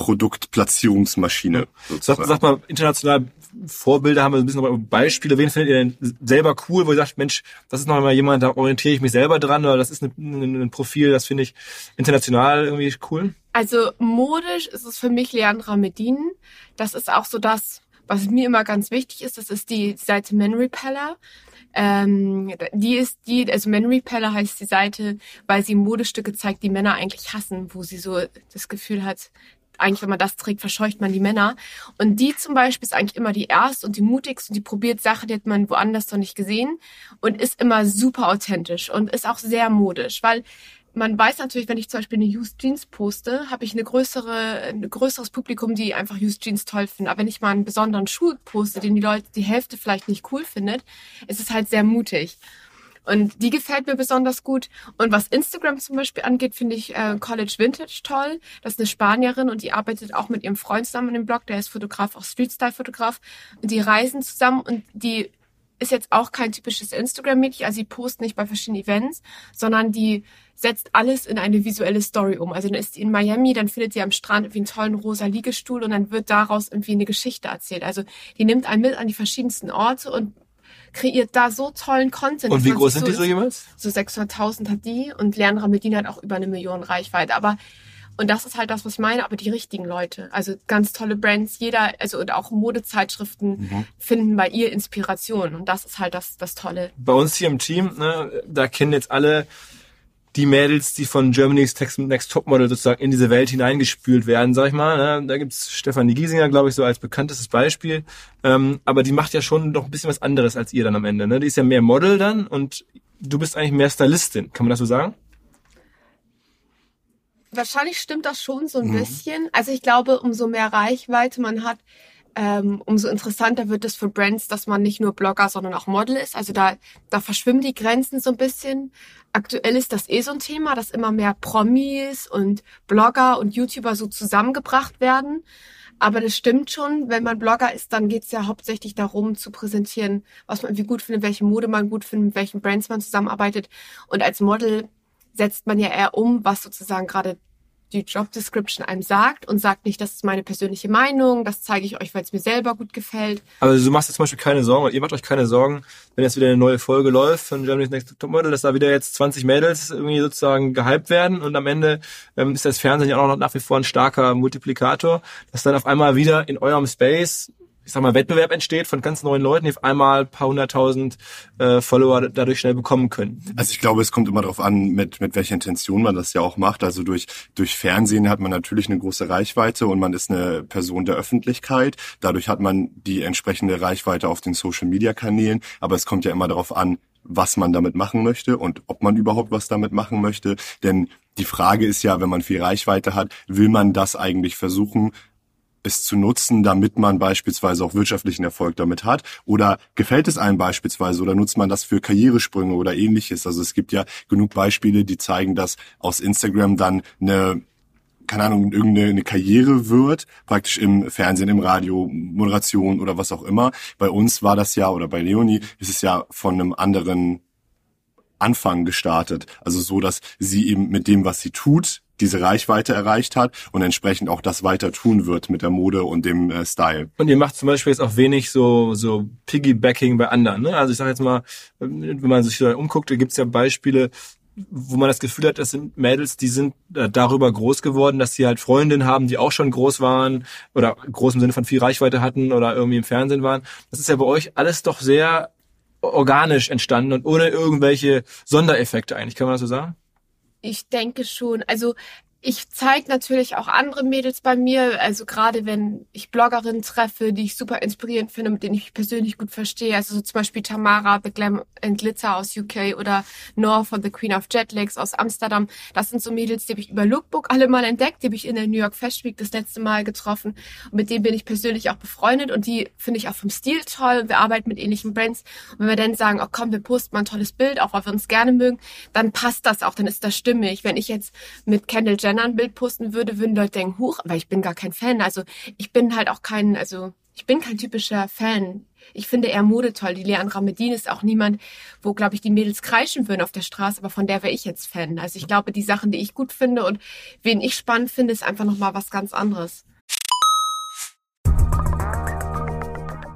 [SPEAKER 4] Produktplatzierungsmaschine.
[SPEAKER 1] Sag mal, international Vorbilder haben wir ein bisschen noch Beispiele. Wen findet ihr denn selber cool, wo ihr sagt, Mensch, das ist noch mal jemand, da orientiere ich mich selber dran, oder das ist ein Profil, das finde ich international irgendwie cool?
[SPEAKER 3] Also modisch ist es für mich Leandra Medin. Das ist auch so das, was mir immer ganz wichtig ist. Das ist die Seite Men Repeller. Also Men Repeller heißt die Seite, weil sie Modestücke zeigt, die Männer eigentlich hassen, wo sie so das Gefühl hat, eigentlich, wenn man das trägt, verscheucht man die Männer. Und die zum Beispiel ist eigentlich immer die erste und die mutigste und die probiert Sachen, die hat man woanders noch nicht gesehen und ist immer super authentisch und ist auch sehr modisch, weil man weiß natürlich, wenn ich zum Beispiel eine Used Jeans poste, habe ich ein größeres Publikum, die einfach Used Jeans toll finden. Aber wenn ich mal einen besonderen Schuh poste, den die Hälfte vielleicht nicht cool findet, ist es halt sehr mutig. Und die gefällt mir besonders gut. Und was Instagram zum Beispiel angeht, finde ich College Vintage toll. Das ist eine Spanierin und die arbeitet auch mit ihrem Freund zusammen in dem Blog. Der ist Fotograf, auch Street-Style-Fotograf. Und die reisen zusammen und die ist jetzt auch kein typisches Instagram-Mädchen. Also die postet nicht bei verschiedenen Events, sondern die setzt alles in eine visuelle Story um. Also dann ist die in Miami, dann findet sie am Strand irgendwie einen tollen rosa Liegestuhl und dann wird daraus irgendwie eine Geschichte erzählt. Also die nimmt einen mit an die verschiedensten Orte und kreiert da so tollen Content.
[SPEAKER 1] Und wie groß sind die so jemals?
[SPEAKER 3] So 600.000 hat die und Leandra Medin hat auch über 1 Million Reichweite. Und das ist halt das, was ich meine, aber die richtigen Leute. Also ganz tolle Brands, und auch Modezeitschriften finden bei ihr Inspiration. Und das ist halt das Tolle.
[SPEAKER 1] Bei uns hier im Team, ne, da kennen jetzt alle die Mädels, die von Germany's Next Topmodel sozusagen in diese Welt hineingespült werden, sag ich mal. Ne? Da gibt's Stefanie Giesinger, glaube ich, so als bekanntestes Beispiel. Aber die macht ja schon noch ein bisschen was anderes als ihr dann am Ende. Ne? Die ist ja mehr Model dann und du bist eigentlich mehr Stylistin. Kann man das so sagen?
[SPEAKER 3] Wahrscheinlich stimmt das schon so ein bisschen. Also ich glaube, umso mehr Reichweite man hat, umso interessanter wird es für Brands, dass man nicht nur Blogger, sondern auch Model ist. Also da verschwimmen die Grenzen so ein bisschen. Aktuell ist das so ein Thema, dass immer mehr Promis und Blogger und YouTuber so zusammengebracht werden. Aber das stimmt schon, wenn man Blogger ist, dann geht's ja hauptsächlich darum zu präsentieren, was man irgendwie gut findet, welche Mode man gut findet, mit welchen Brands man zusammenarbeitet. Und als Model setzt man ja eher um, was sozusagen gerade die Job Description einem sagt und sagt nicht, das ist meine persönliche Meinung, das zeige ich euch, weil es mir selber gut gefällt.
[SPEAKER 1] Aber du machst jetzt zum Beispiel keine Sorgen, oder ihr macht euch keine Sorgen, wenn jetzt wieder eine neue Folge läuft von Germany's Next Topmodel, dass da wieder jetzt 20 Mädels irgendwie sozusagen gehypt werden und am Ende ist das Fernsehen ja auch noch nach wie vor ein starker Multiplikator, dass dann auf einmal wieder in eurem Space, ich sag mal, Wettbewerb entsteht von ganz neuen Leuten, die auf einmal ein paar 100.000 Follower dadurch schnell bekommen können.
[SPEAKER 4] Also ich glaube, es kommt immer darauf an, mit welcher Intention man das ja auch macht. Also durch Fernsehen hat man natürlich eine große Reichweite und man ist eine Person der Öffentlichkeit. Dadurch hat man die entsprechende Reichweite auf den Social-Media-Kanälen. Aber es kommt ja immer darauf an, was man damit machen möchte und ob man überhaupt was damit machen möchte. Denn die Frage ist ja, wenn man viel Reichweite hat, will man das eigentlich versuchen, es zu nutzen, damit man beispielsweise auch wirtschaftlichen Erfolg damit hat? Oder gefällt es einem beispielsweise oder nutzt man das für Karrieresprünge oder ähnliches? Also es gibt ja genug Beispiele, die zeigen, dass aus Instagram dann irgendeine Karriere wird, praktisch im Fernsehen, im Radio, Moderation oder was auch immer. Bei uns war das ja, oder bei Leonie ist es ja von einem anderen Anfang gestartet. Also so, dass sie eben mit dem, was sie tut, diese Reichweite erreicht hat und entsprechend auch das weiter tun wird mit der Mode und dem Style.
[SPEAKER 1] Und ihr macht zum Beispiel jetzt auch wenig so Piggybacking bei anderen, ne? Also ich sage jetzt mal, wenn man sich da umguckt, da gibt's ja Beispiele, wo man das Gefühl hat, das sind Mädels, die sind darüber groß geworden, dass sie halt Freundinnen haben, die auch schon groß waren oder groß im Sinne von viel Reichweite hatten oder irgendwie im Fernsehen waren. Das ist ja bei euch alles doch sehr organisch entstanden und ohne irgendwelche Sondereffekte eigentlich. Kann man das so sagen?
[SPEAKER 3] Ich denke schon. Also ich zeige natürlich auch andere Mädels bei mir, also gerade wenn ich Bloggerinnen treffe, die ich super inspirierend finde, mit denen ich mich persönlich gut verstehe, also so zum Beispiel Tamara, The Glam and Glitter aus UK oder Nor von The Queen of Jetlags aus Amsterdam. Das sind so Mädels, die habe ich über Lookbook alle mal entdeckt, die habe ich in der New York Fashion Week das letzte Mal getroffen und mit denen bin ich persönlich auch befreundet und die finde ich auch vom Stil toll. Wir arbeiten mit ähnlichen Brands und wenn wir dann sagen, oh komm, wir posten mal ein tolles Bild, auch weil wir uns gerne mögen, dann passt das auch, dann ist das stimmig. Wenn ich jetzt mit Kendall Jenner ein Bild posten würde, würden Leute denken, huch, weil ich bin gar kein Fan. Also ich bin halt auch kein typischer Fan. Ich finde eher Mode toll. Die Leandra Medin ist auch niemand, wo, glaube ich, die Mädels kreischen würden auf der Straße, aber von der wäre ich jetzt Fan. Also ich glaube, die Sachen, die ich gut finde und wen ich spannend finde, ist einfach nochmal was ganz anderes.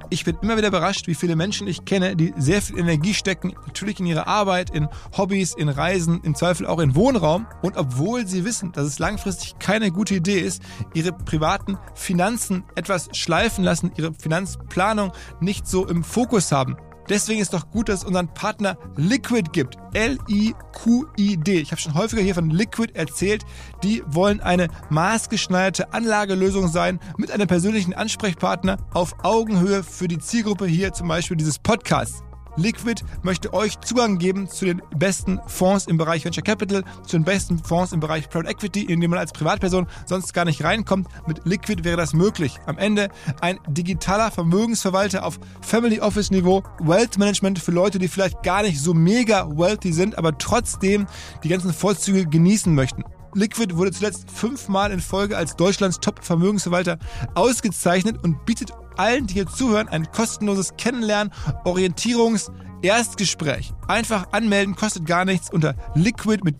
[SPEAKER 1] Ich bin immer wieder überrascht, wie viele Menschen ich kenne, die sehr viel Energie stecken, natürlich in ihre Arbeit, in Hobbys, in Reisen, im Zweifel auch in Wohnraum. Und obwohl sie wissen, dass es langfristig keine gute Idee ist, ihre privaten Finanzen etwas schleifen lassen, ihre Finanzplanung nicht so im Fokus haben. Deswegen ist doch gut, dass es unseren Partner Liquid gibt. L-I-Q-I-D. Ich habe schon häufiger hier von Liquid erzählt. Die wollen eine maßgeschneiderte Anlagelösung sein mit einem persönlichen Ansprechpartner auf Augenhöhe für die Zielgruppe hier, zum Beispiel dieses Podcasts. Liquid möchte euch Zugang geben zu den besten Fonds im Bereich Venture Capital, zu den besten Fonds im Bereich Private Equity, in dem man als Privatperson sonst gar nicht reinkommt. Mit Liquid wäre das möglich. Am Ende ein digitaler Vermögensverwalter auf Family Office Niveau, Wealth Management für Leute, die vielleicht gar nicht so mega wealthy sind, aber trotzdem die ganzen Vorzüge genießen möchten. Liquid wurde zuletzt 5-mal in Folge als Deutschlands Top-Vermögensverwalter ausgezeichnet und bietet allen, die hier zuhören, ein kostenloses Kennenlernen, Erstgespräch. Einfach anmelden, kostet gar nichts unter liquid mit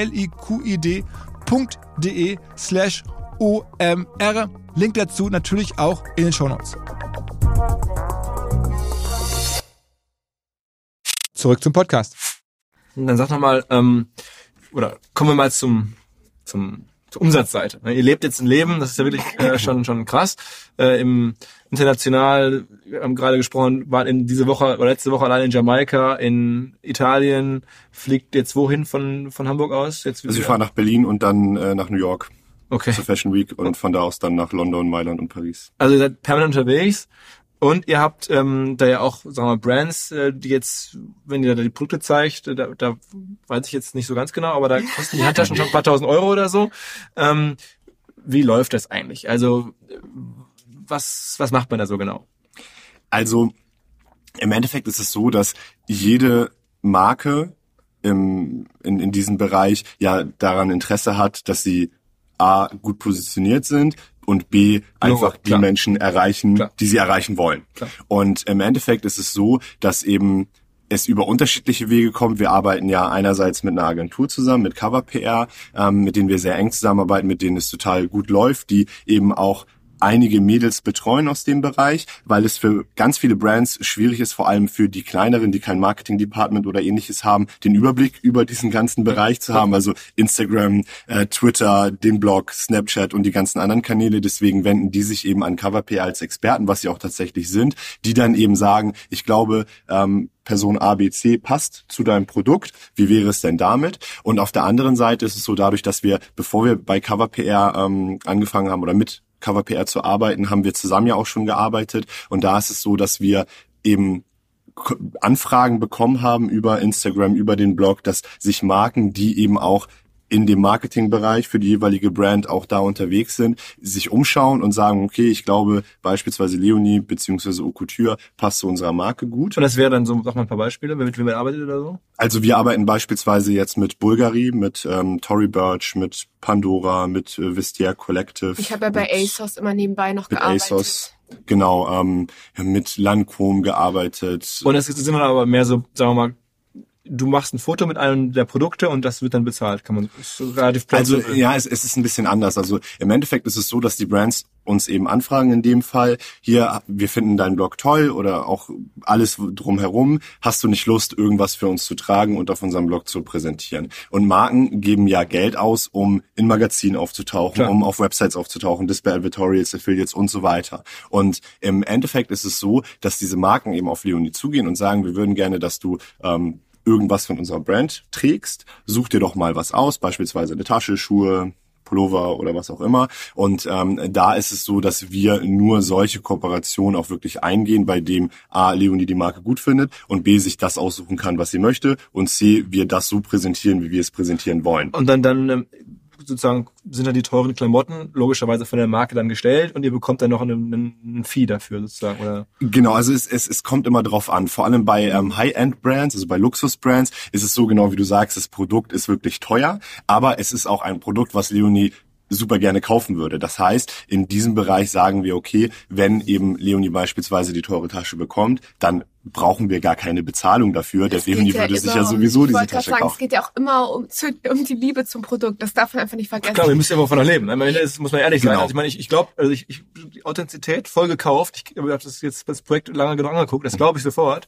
[SPEAKER 1] liquid.de/OMR. Link dazu natürlich auch in den Shownotes. Zurück zum Podcast.
[SPEAKER 5] Und dann sag nochmal, oder kommen wir mal zur Umsatzseite. Ihr lebt jetzt ein Leben, das ist ja wirklich schon krass. Im international, wir haben gerade gesprochen, war diese Woche oder letzte Woche allein in Jamaika, in Italien, fliegt jetzt wohin von Hamburg aus? Jetzt
[SPEAKER 4] also ich fahre nach Berlin und dann nach New York.
[SPEAKER 5] Okay.
[SPEAKER 4] Zur Fashion Week und von da aus dann nach London, Mailand und Paris.
[SPEAKER 5] Also ihr seid permanent unterwegs. Und ihr habt da ja auch, sagen wir mal, Brands, die jetzt, wenn ihr da die Produkte zeigt, da weiß ich jetzt nicht so ganz genau, aber da kosten die Handtaschen schon ein paar tausend Euro oder so. Wie läuft das eigentlich? Also was macht man da so genau?
[SPEAKER 4] Also im Endeffekt ist es so, dass jede Marke in diesem Bereich ja daran Interesse hat, dass sie A, gut positioniert sind, und B, einfach die Menschen erreichen, die sie erreichen wollen. Klar. Und im Endeffekt ist es so, dass eben es über unterschiedliche Wege kommt. Wir arbeiten ja einerseits mit einer Agentur zusammen, mit Cover PR, mit denen wir sehr eng zusammenarbeiten, mit denen es total gut läuft, die eben auch einige Mädels betreuen aus dem Bereich, weil es für ganz viele Brands schwierig ist, vor allem für die kleineren, die kein Marketing-Department oder ähnliches haben, den Überblick über diesen ganzen Bereich zu haben, also Instagram, Twitter, den Blog, Snapchat und die ganzen anderen Kanäle. Deswegen wenden die sich eben an Cover PR als Experten, was sie auch tatsächlich sind, die dann eben sagen, ich glaube, Person ABC passt zu deinem Produkt. Wie wäre es denn damit? Und auf der anderen Seite ist es so, dadurch, dass wir, bevor wir bei Cover PR angefangen haben oder mit Cover PR zu arbeiten, haben wir zusammen ja auch schon gearbeitet. Und da ist es so, dass wir eben Anfragen bekommen haben über Instagram, über den Blog, dass sich Marken, die eben auch in dem Marketingbereich für die jeweilige Brand auch da unterwegs sind, sich umschauen und sagen, okay, ich glaube beispielsweise Leonie bzw. Haute Couture passt zu unserer Marke gut.
[SPEAKER 5] Und das wäre dann so, sag mal ein paar Beispiele, mit wem ihr arbeitet oder so?
[SPEAKER 4] Also wir arbeiten beispielsweise jetzt mit Bulgari, mit Tory Burch, mit Pandora, mit Vestiaire Collective.
[SPEAKER 3] Ich habe ja bei ASOS immer nebenbei noch gearbeitet. ASOS,
[SPEAKER 4] genau, mit Lancôme gearbeitet.
[SPEAKER 5] Und es sind dann aber mehr so, sagen wir mal, du machst ein Foto mit einem der Produkte und das wird dann bezahlt, kann man so relativ plausibel.
[SPEAKER 4] Also ja, es ist ein bisschen anders. Also im Endeffekt ist es so, dass die Brands uns eben anfragen in dem Fall, hier, wir finden deinen Blog toll oder auch alles drumherum, hast du nicht Lust, irgendwas für uns zu tragen und auf unserem Blog zu präsentieren? Und Marken geben ja Geld aus, um in Magazinen aufzutauchen, Klar. um auf Websites aufzutauchen, Display-Advertorials, Affiliates und so weiter. Und im Endeffekt ist es so, dass diese Marken eben auf Leonie zugehen und sagen, wir würden gerne, dass du irgendwas von unserer Brand trägst, such dir doch mal was aus, beispielsweise eine Tasche, Schuhe, Pullover oder was auch immer. Und da ist es so, dass wir nur solche Kooperationen auch wirklich eingehen, bei dem A, Leonie die Marke gut findet und B, sich das aussuchen kann, was sie möchte und C, wir das so präsentieren, wie wir es präsentieren wollen.
[SPEAKER 5] Und dann sozusagen sind dann die teuren Klamotten logischerweise von der Marke dann gestellt und ihr bekommt dann noch einen Fee dafür sozusagen, oder?
[SPEAKER 4] Genau, also es kommt immer drauf an. Vor allem bei High-End-Brands, also bei Luxus-Brands, ist es so, genau wie du sagst, das Produkt ist wirklich teuer, aber es ist auch ein Produkt, was Leonie super gerne kaufen würde. Das heißt, in diesem Bereich sagen wir, okay, wenn eben Leonie beispielsweise die teure Tasche bekommt, dann brauchen wir gar keine Bezahlung dafür. Der Leonie würde sich ja sowieso diese Tasche kaufen.
[SPEAKER 3] Es geht ja auch immer um die Liebe zum Produkt. Das darf man einfach nicht vergessen.
[SPEAKER 5] Klar, wir müssen ja immer davon leben. Am Ende muss man ehrlich sein. Also ich meine, ich glaube, die Authentizität voll gekauft. Ich habe das Projekt lange genug angeguckt. Das glaube ich sofort.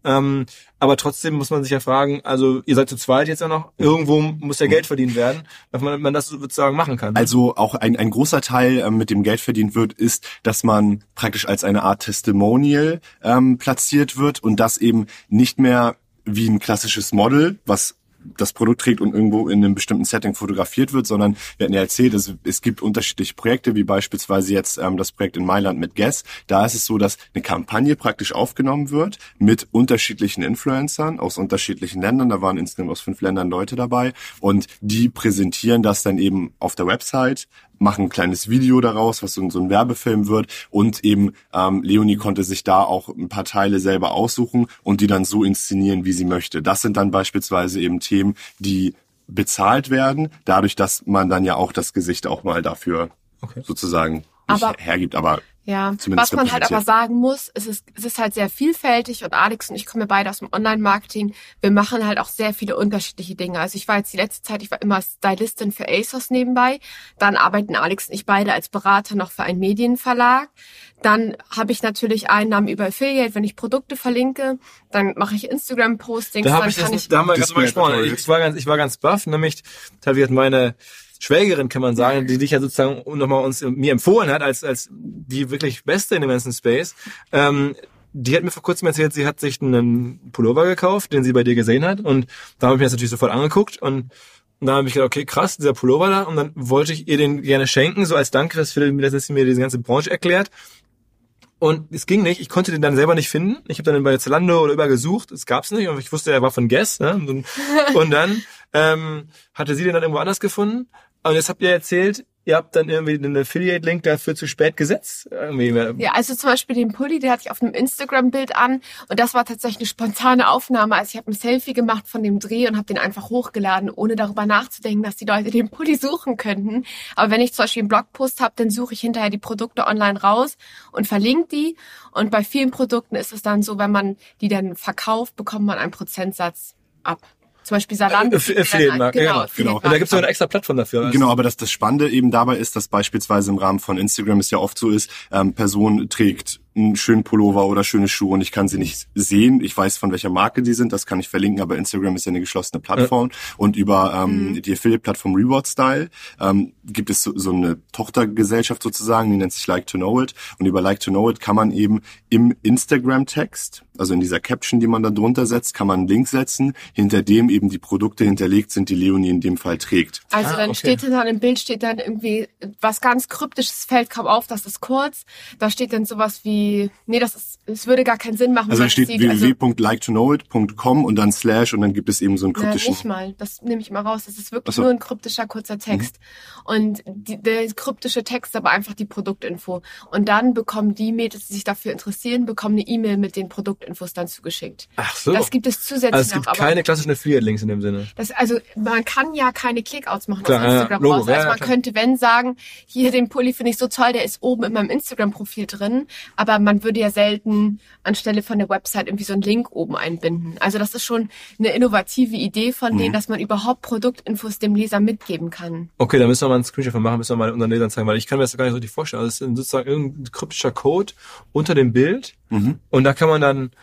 [SPEAKER 5] Aber trotzdem muss man sich ja fragen, also ihr seid zu zweit jetzt ja noch, irgendwo muss ja Geld verdient werden, dass man das sozusagen machen kann.
[SPEAKER 4] Also auch ein großer Teil, mit dem Geld verdient wird, ist, dass man praktisch als eine Art Testimonial platziert wird und das eben nicht mehr wie ein klassisches Model, was das Produkt trägt und irgendwo in einem bestimmten Setting fotografiert wird, sondern wir hatten ja erzählt, es gibt unterschiedliche Projekte, wie beispielsweise jetzt das Projekt in Mailand mit Guess. Da ist es so, dass eine Kampagne praktisch aufgenommen wird mit unterschiedlichen Influencern aus unterschiedlichen Ländern. Da waren insgesamt aus 5 Ländern Leute dabei und die präsentieren das dann eben auf der Website, machen ein kleines Video daraus, was so ein Werbefilm wird und eben Leonie konnte sich da auch ein paar Teile selber aussuchen und die dann so inszenieren, wie sie möchte. Das sind dann beispielsweise eben Themen, die bezahlt werden, dadurch, dass man dann ja auch das Gesicht auch mal dafür sozusagen nicht hergibt, aber
[SPEAKER 3] ja, was man halt aber sagen muss, es ist halt sehr vielfältig und Alex und ich kommen ja beide aus dem Online-Marketing. Wir machen halt auch sehr viele unterschiedliche Dinge. Also ich war jetzt die letzte Zeit, ich war immer Stylistin für ASOS nebenbei. Dann arbeiten Alex und ich beide als Berater noch für einen Medienverlag. Dann habe ich natürlich Einnahmen über Affiliate, wenn ich Produkte verlinke. Dann mache ich Instagram-Postings.
[SPEAKER 5] Da haben wir ganz mal gesprochen. Ich war ganz baff, nämlich da wird meine Schwägerin, kann man sagen, die dich ja sozusagen nochmal mir empfohlen hat, als die wirklich Beste in dem ganzen Space. Die hat mir vor kurzem erzählt, sie hat sich einen Pullover gekauft, den sie bei dir gesehen hat. Und da habe ich mir das natürlich sofort angeguckt. Und da habe ich gedacht, okay, krass, dieser Pullover da. Und dann wollte ich ihr den gerne schenken, so als Dank, dass sie mir diese ganze Branche erklärt. Und es ging nicht, ich konnte den dann selber nicht finden. Ich habe dann bei Zalando oder überall gesucht, es gab's nicht. Und ich wusste, er war von Guess. Ne? Und dann hatte sie den dann irgendwo anders gefunden. Und jetzt habt ihr erzählt, ihr habt dann irgendwie den Affiliate-Link dafür zu spät gesetzt.
[SPEAKER 3] Ja, also zum Beispiel den Pulli, den hatte ich auf einem Instagram-Bild an und das war tatsächlich eine spontane Aufnahme. Also ich habe ein Selfie gemacht von dem Dreh und habe den einfach hochgeladen, ohne darüber nachzudenken, dass die Leute den Pulli suchen könnten. Aber wenn ich zum Beispiel einen Blogpost habe, dann suche ich hinterher die Produkte online raus und verlinke die. Und bei vielen Produkten ist es dann so, wenn man die dann verkauft, bekommt man einen Prozentsatz ab. Zum Beispiel Zalando.
[SPEAKER 5] Genau. Und da gibt es eine extra Plattform dafür. Also.
[SPEAKER 4] Genau, aber das Spannende eben dabei ist, dass beispielsweise im Rahmen von Instagram es ja oft so ist, Person trägt einen schönen Pullover oder schöne Schuhe und ich kann sie nicht sehen. Ich weiß, von welcher Marke die sind, das kann ich verlinken, aber Instagram ist ja eine geschlossene Plattform und über die Affiliate-Plattform Reward Style gibt es so eine Tochtergesellschaft sozusagen, die nennt sich Like to Know It und über Like to Know It kann man eben im Instagram-Text, also in dieser Caption, die man da drunter setzt, kann man einen Link setzen, hinter dem eben die Produkte hinterlegt sind, die Leonie in dem Fall trägt.
[SPEAKER 3] Also dann steht dann im Bild dann irgendwie was ganz Kryptisches, fällt kaum auf, das ist kurz. Da steht dann sowas wie, es würde gar keinen Sinn machen.
[SPEAKER 4] Also da steht www.liketoknowit.com und dann / und dann gibt es eben so einen kryptischen...
[SPEAKER 3] Nicht mal, das nehme ich mal raus. Das ist wirklich nur ein kryptischer, kurzer Text. Und der kryptische Text aber einfach die Produktinfo. Und dann bekommen die Mädels, die sich dafür interessieren, bekommen eine E-Mail mit den Produktinfos dann zugeschickt.
[SPEAKER 5] Ach so.
[SPEAKER 3] Das gibt es zusätzlich
[SPEAKER 5] also es gibt
[SPEAKER 3] noch.
[SPEAKER 5] Keine klassischen Affiliate-Links in dem Sinne.
[SPEAKER 3] Also man kann ja keine Clickouts machen
[SPEAKER 5] klar,
[SPEAKER 3] auf Instagram raus. Also man
[SPEAKER 5] klar.
[SPEAKER 3] könnte, wenn sagen, hier den Pulli finde ich so toll, der ist oben in meinem Instagram-Profil drin, aber man würde ja selten anstelle von der Website irgendwie so einen Link oben einbinden. Also das ist schon eine innovative Idee von denen, dass man überhaupt Produktinfos dem Leser mitgeben kann.
[SPEAKER 5] Okay, da müssen wir mal einen Screenshot von machen, müssen wir mal unseren Lesern zeigen, weil ich kann mir das gar nicht so richtig vorstellen. Also es ist sozusagen irgendein kryptischer Code unter dem Bild und da kann man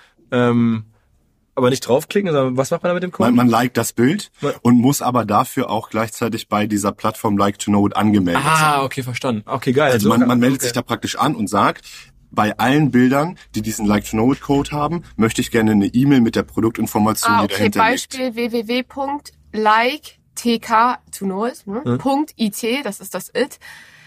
[SPEAKER 5] dann aber nicht draufklicken, sondern was macht man da mit dem Code?
[SPEAKER 4] Man liked das Bild und muss aber dafür auch gleichzeitig bei dieser Plattform Like to Know It angemeldet sein.
[SPEAKER 5] Ah, okay, verstanden. Okay, geil.
[SPEAKER 4] Also man meldet sich da praktisch an und sagt, bei allen Bildern, die diesen Like to Know It Code haben, möchte ich gerne eine E-Mail mit der Produktinformation, die dahinter liegt.
[SPEAKER 3] Beispiel www.like.it, das ist das IT,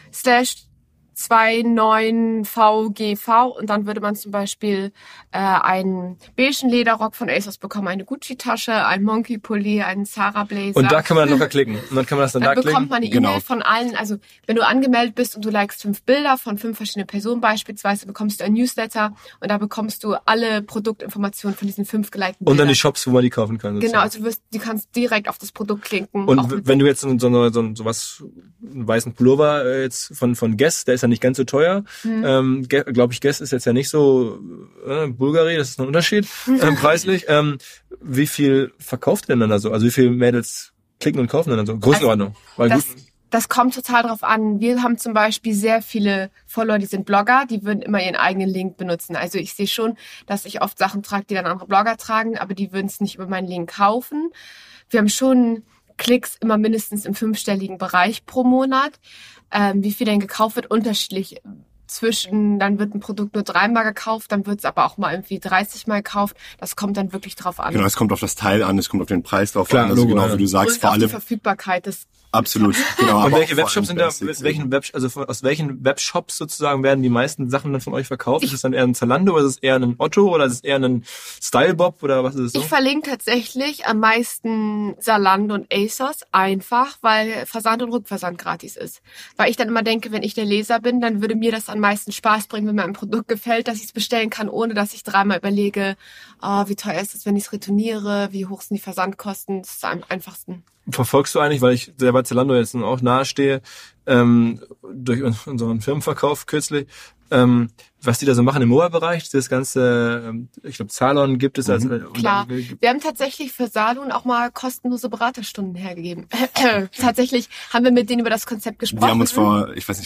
[SPEAKER 3] /29VGV und dann würde man zum Beispiel einen beigen Lederrock von ASOS bekommen, eine Gucci-Tasche, ein Monkey-Pulli, einen Zara-Blazer.
[SPEAKER 5] Und da kann man dann locker klicken. Und dann kann man das dann da klicken.
[SPEAKER 3] Dann bekommt man eine E-Mail von allen, also wenn du angemeldet bist und du likest 5 Bilder von 5 verschiedenen Personen beispielsweise, bekommst du ein Newsletter und da bekommst du alle Produktinformationen von diesen 5 gelikten Bildern.
[SPEAKER 5] Und dann die Shops, wo man die kaufen kann.
[SPEAKER 3] Genau, also du kannst direkt auf das Produkt klicken.
[SPEAKER 5] Und wenn du jetzt einen weißen Pullover jetzt von Guess, der ist dann dann nicht ganz so teuer. Glaube ich, Guess ist jetzt ja nicht so Bulgari, das ist ein Unterschied preislich. Wie viel verkauft ihr denn dann da so? Also wie viele Mädels klicken und kaufen dann so? Größenordnung.
[SPEAKER 3] Also, das kommt total drauf an. Wir haben zum Beispiel sehr viele Follower, die sind Blogger, die würden immer ihren eigenen Link benutzen. Also ich sehe schon, dass ich oft Sachen trage, die dann andere Blogger tragen, aber die würden es nicht über meinen Link kaufen. Wir haben schon Klicks immer mindestens im 5-stelligen Bereich pro Monat. Wie viel denn gekauft wird, unterschiedlich. Dann wird ein Produkt nur 3-mal gekauft, dann wird es aber auch mal irgendwie 30-mal gekauft. Das kommt dann wirklich drauf an.
[SPEAKER 4] Genau, es kommt auf das Teil an, es kommt auf den Preis drauf
[SPEAKER 5] an.
[SPEAKER 4] Also genau, wie du sagst,
[SPEAKER 3] und vor allem die Verfügbarkeit.
[SPEAKER 4] Absolut, genau.
[SPEAKER 5] Und welche Webshops sind da, aus welchen Webshops sozusagen werden die meisten Sachen dann von euch verkauft? Ist es dann eher ein Zalando oder ist es eher ein Otto oder ist es eher ein Stylebob oder was ist es so?
[SPEAKER 3] Ich verlinke tatsächlich am meisten Zalando und ASOS einfach, weil Versand und Rückversand gratis ist. Weil ich dann immer denke, wenn ich der Leser bin, dann würde mir das am meisten Spaß bringen, wenn mir ein Produkt gefällt, dass ich es bestellen kann, ohne dass ich 3-mal überlege, wie teuer ist es, wenn ich es retourniere, wie hoch sind die Versandkosten, das ist am einfachsten.
[SPEAKER 5] Verfolgst du eigentlich, weil ich selber Zalando jetzt auch nahestehe, durch unseren Firmenverkauf kürzlich, was die da so machen im Mobile-Bereich, das ganze, ich glaube, Salon gibt es.
[SPEAKER 3] Klar, wir haben tatsächlich für Salon auch mal kostenlose Beraterstunden hergegeben. Tatsächlich haben wir mit denen über das Konzept gesprochen.
[SPEAKER 4] Die haben uns vor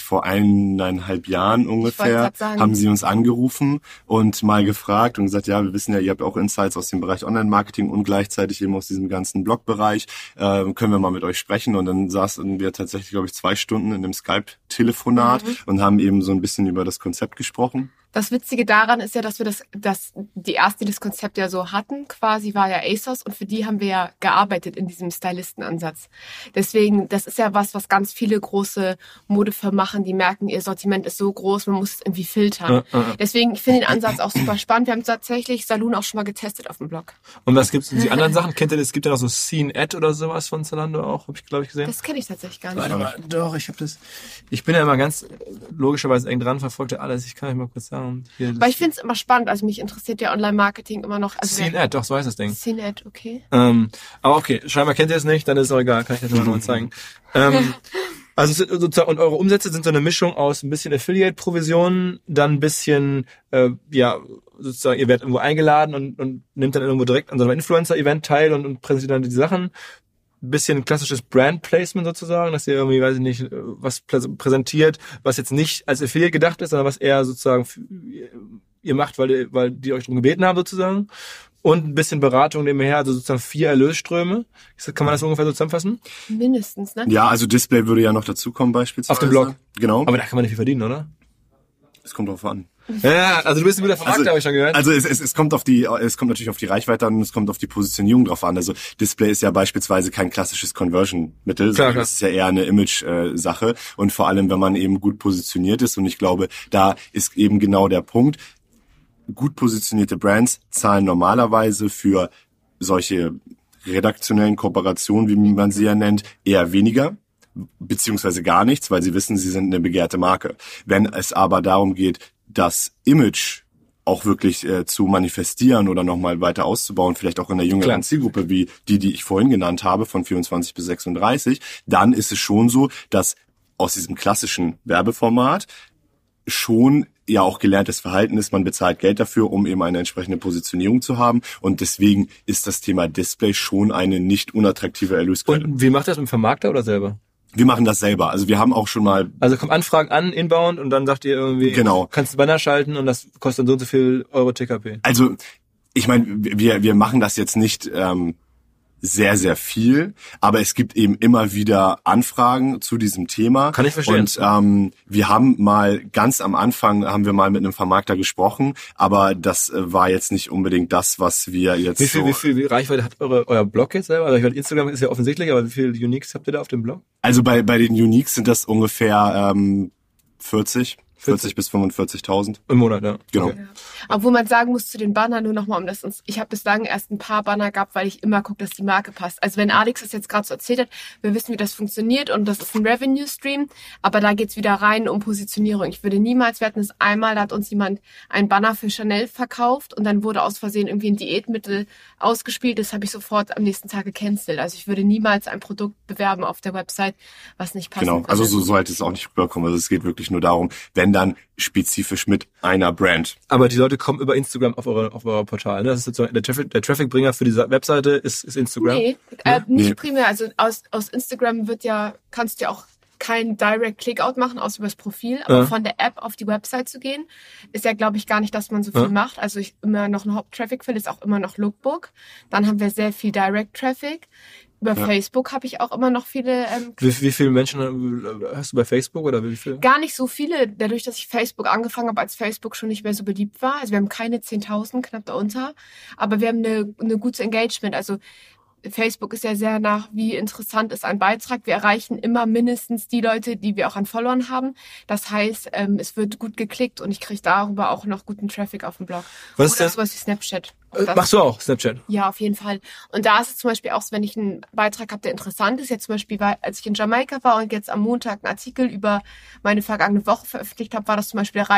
[SPEAKER 4] 1,5 Jahren ungefähr, haben sie uns angerufen und mal gefragt und gesagt, ja, wir wissen ja, ihr habt auch Insights aus dem Bereich Online-Marketing und gleichzeitig eben aus diesem ganzen Blog-Bereich, können wir mal mit euch sprechen. Und dann saßen wir tatsächlich, glaube ich, 2 Stunden in einem Skype-Telefonat und haben eben so ein bisschen über das Konzept gesprochen.
[SPEAKER 3] Das Witzige daran ist ja, dass wir die erste, die das Konzept ja so hatten, quasi war ja ASOS und für die haben wir ja gearbeitet in diesem Stylistenansatz. Deswegen, das ist ja was ganz viele große Modefirmen machen, die merken, ihr Sortiment ist so groß, man muss es irgendwie filtern. Deswegen, ich finde den Ansatz auch super spannend. Wir haben tatsächlich Saloon auch schon mal getestet auf dem Blog.
[SPEAKER 5] Und was gibt's die anderen Sachen? Kennt ihr das? Es gibt ja noch so Scene Ad oder sowas von Zalando auch, habe ich glaube ich gesehen.
[SPEAKER 3] Das kenne ich tatsächlich gar nicht.
[SPEAKER 5] Warte mal, doch, ich bin ja immer ganz logischerweise eng dran, verfolge alles. Ich kann euch mal kurz sagen.
[SPEAKER 3] Aber ich finde es immer spannend, also mich interessiert ja Online-Marketing immer noch. Also
[SPEAKER 5] Scene Ad, doch, so heißt das Ding.
[SPEAKER 3] Scene Ad, okay.
[SPEAKER 5] Aber okay, scheinbar kennt ihr es nicht, dann ist es auch egal, kann ich das mal zeigen. Also sozusagen, und eure Umsätze sind so eine Mischung aus ein bisschen Affiliate-Provisionen, dann ein bisschen, sozusagen, ihr werdet irgendwo eingeladen und nimmt dann irgendwo direkt an so einem Influencer-Event teil und präsentiert dann die Sachen. Bisschen klassisches Brand-Placement sozusagen, dass ihr irgendwie, weiß ich nicht, was präsentiert, was jetzt nicht als Affiliate gedacht ist, sondern was eher sozusagen ihr macht, weil die euch darum gebeten haben sozusagen. Und ein bisschen Beratung nebenher, also sozusagen 4 Erlösströme. Kann man das ungefähr so zusammenfassen?
[SPEAKER 3] Mindestens, ne?
[SPEAKER 4] Ja, also Display würde ja noch dazukommen beispielsweise.
[SPEAKER 5] Auf dem Blog.
[SPEAKER 4] Genau.
[SPEAKER 5] Aber da kann man nicht viel verdienen, oder?
[SPEAKER 4] Es kommt drauf an.
[SPEAKER 5] Ja, also du bist ein guter Vermarkter, habe ich schon gehört.
[SPEAKER 4] Also es kommt natürlich auf die Reichweite an und es kommt auf die Positionierung drauf an. Also Display ist ja beispielsweise kein klassisches Conversion-Mittel, sondern das ist ja eher eine Image-Sache. Und vor allem, wenn man eben gut positioniert ist. Und ich glaube, da ist eben genau der Punkt. Gut positionierte Brands zahlen normalerweise für solche redaktionellen Kooperationen, wie man sie ja nennt, eher weniger. Beziehungsweise gar nichts, weil sie wissen, sie sind eine begehrte Marke. Wenn es aber darum geht, das Image auch wirklich zu manifestieren oder nochmal weiter auszubauen, vielleicht auch in der jüngeren Zielgruppe wie die ich vorhin genannt habe, von 24 bis 36, dann ist es schon so, dass aus diesem klassischen Werbeformat schon ja auch gelerntes Verhalten ist, man bezahlt Geld dafür, um eben eine entsprechende Positionierung zu haben und deswegen ist das Thema Display schon eine nicht unattraktive Erlösquelle.
[SPEAKER 5] Und wie macht das mit dem Vermarkter oder selber?
[SPEAKER 4] Wir machen das selber. Also wir haben auch schon mal...
[SPEAKER 5] Also kommen Anfragen an, inbound und dann sagt ihr irgendwie,
[SPEAKER 4] genau,
[SPEAKER 5] kannst du Banner schalten und das kostet dann so und so viel Euro TKP.
[SPEAKER 4] Also ich meine, wir machen das jetzt nicht sehr, sehr viel, aber es gibt eben immer wieder Anfragen zu diesem Thema.
[SPEAKER 5] Kann ich verstehen.
[SPEAKER 4] Und wir haben mal ganz am Anfang mit einem Vermarkter gesprochen, aber das war jetzt nicht unbedingt das, was wir jetzt
[SPEAKER 5] Wie viel Reichweite hat euer Blog jetzt selber? Also Instagram ist ja offensichtlich, aber wie viele Uniques habt ihr da auf dem Blog?
[SPEAKER 4] Also bei den Uniques sind das ungefähr 40. 40 bis 45.000.
[SPEAKER 5] Im Monat, ja.
[SPEAKER 4] Genau.
[SPEAKER 5] Okay.
[SPEAKER 3] Ja. Obwohl man sagen muss zu den Bannern nur nochmal, ich habe bislang erst ein paar Banner gehabt, weil ich immer gucke, dass die Marke passt. Also wenn Alex das jetzt gerade so erzählt hat, wir wissen, wie das funktioniert und das ist ein Revenue-Stream, aber da geht's wieder rein um Positionierung. Ich würde niemals, wir hatten es einmal, da hat uns jemand ein Banner für Chanel verkauft und dann wurde aus Versehen irgendwie ein Diätmittel ausgespielt. Das habe ich sofort am nächsten Tag gecancelt. Also ich würde niemals ein Produkt bewerben auf der Website, was nicht passt.
[SPEAKER 4] Genau, also so sollte es auch nicht rüberkommen. Also es geht wirklich nur darum, wenn dann spezifisch mit einer Brand.
[SPEAKER 5] Aber die Leute kommen über Instagram auf euer Portal, ne? Das ist sozusagen der Trafficbringer für diese Webseite ist Instagram?
[SPEAKER 3] Nee, nicht primär. Also aus Instagram kannst du ja auch kein Direct Clickout machen, außer übers Profil. Aber von der App auf die Website zu gehen, ist ja, glaube ich, gar nicht, dass man so viel macht. Also immer noch ein Haupttraffic-Quelle ist auch immer noch Lookbook. Dann haben wir sehr viel Direct Traffic. Über Facebook habe ich auch immer noch viele.
[SPEAKER 5] Wie viele Menschen hast du bei Facebook oder wie viele?
[SPEAKER 3] Gar nicht so viele, dadurch, dass ich Facebook angefangen habe, als Facebook schon nicht mehr so beliebt war. Also wir haben keine 10.000, knapp darunter. Aber wir haben eine gute Engagement. Also Facebook ist ja sehr nach, wie interessant ist ein Beitrag. Wir erreichen immer mindestens die Leute, die wir auch an Followern haben. Das heißt, es wird gut geklickt und ich kriege darüber auch noch guten Traffic auf dem Blog.
[SPEAKER 5] Was ist
[SPEAKER 3] Oder
[SPEAKER 5] das?
[SPEAKER 3] sowas wie Snapchat.
[SPEAKER 5] Machst du auch Snapchat?
[SPEAKER 3] Ja, auf jeden Fall. Und da ist es zum Beispiel auch so, wenn ich einen Beitrag habe, der interessant ist. Jetzt zum Beispiel, als ich in Jamaika war und jetzt am Montag einen Artikel über meine vergangene Woche veröffentlicht habe, war das zum Beispiel der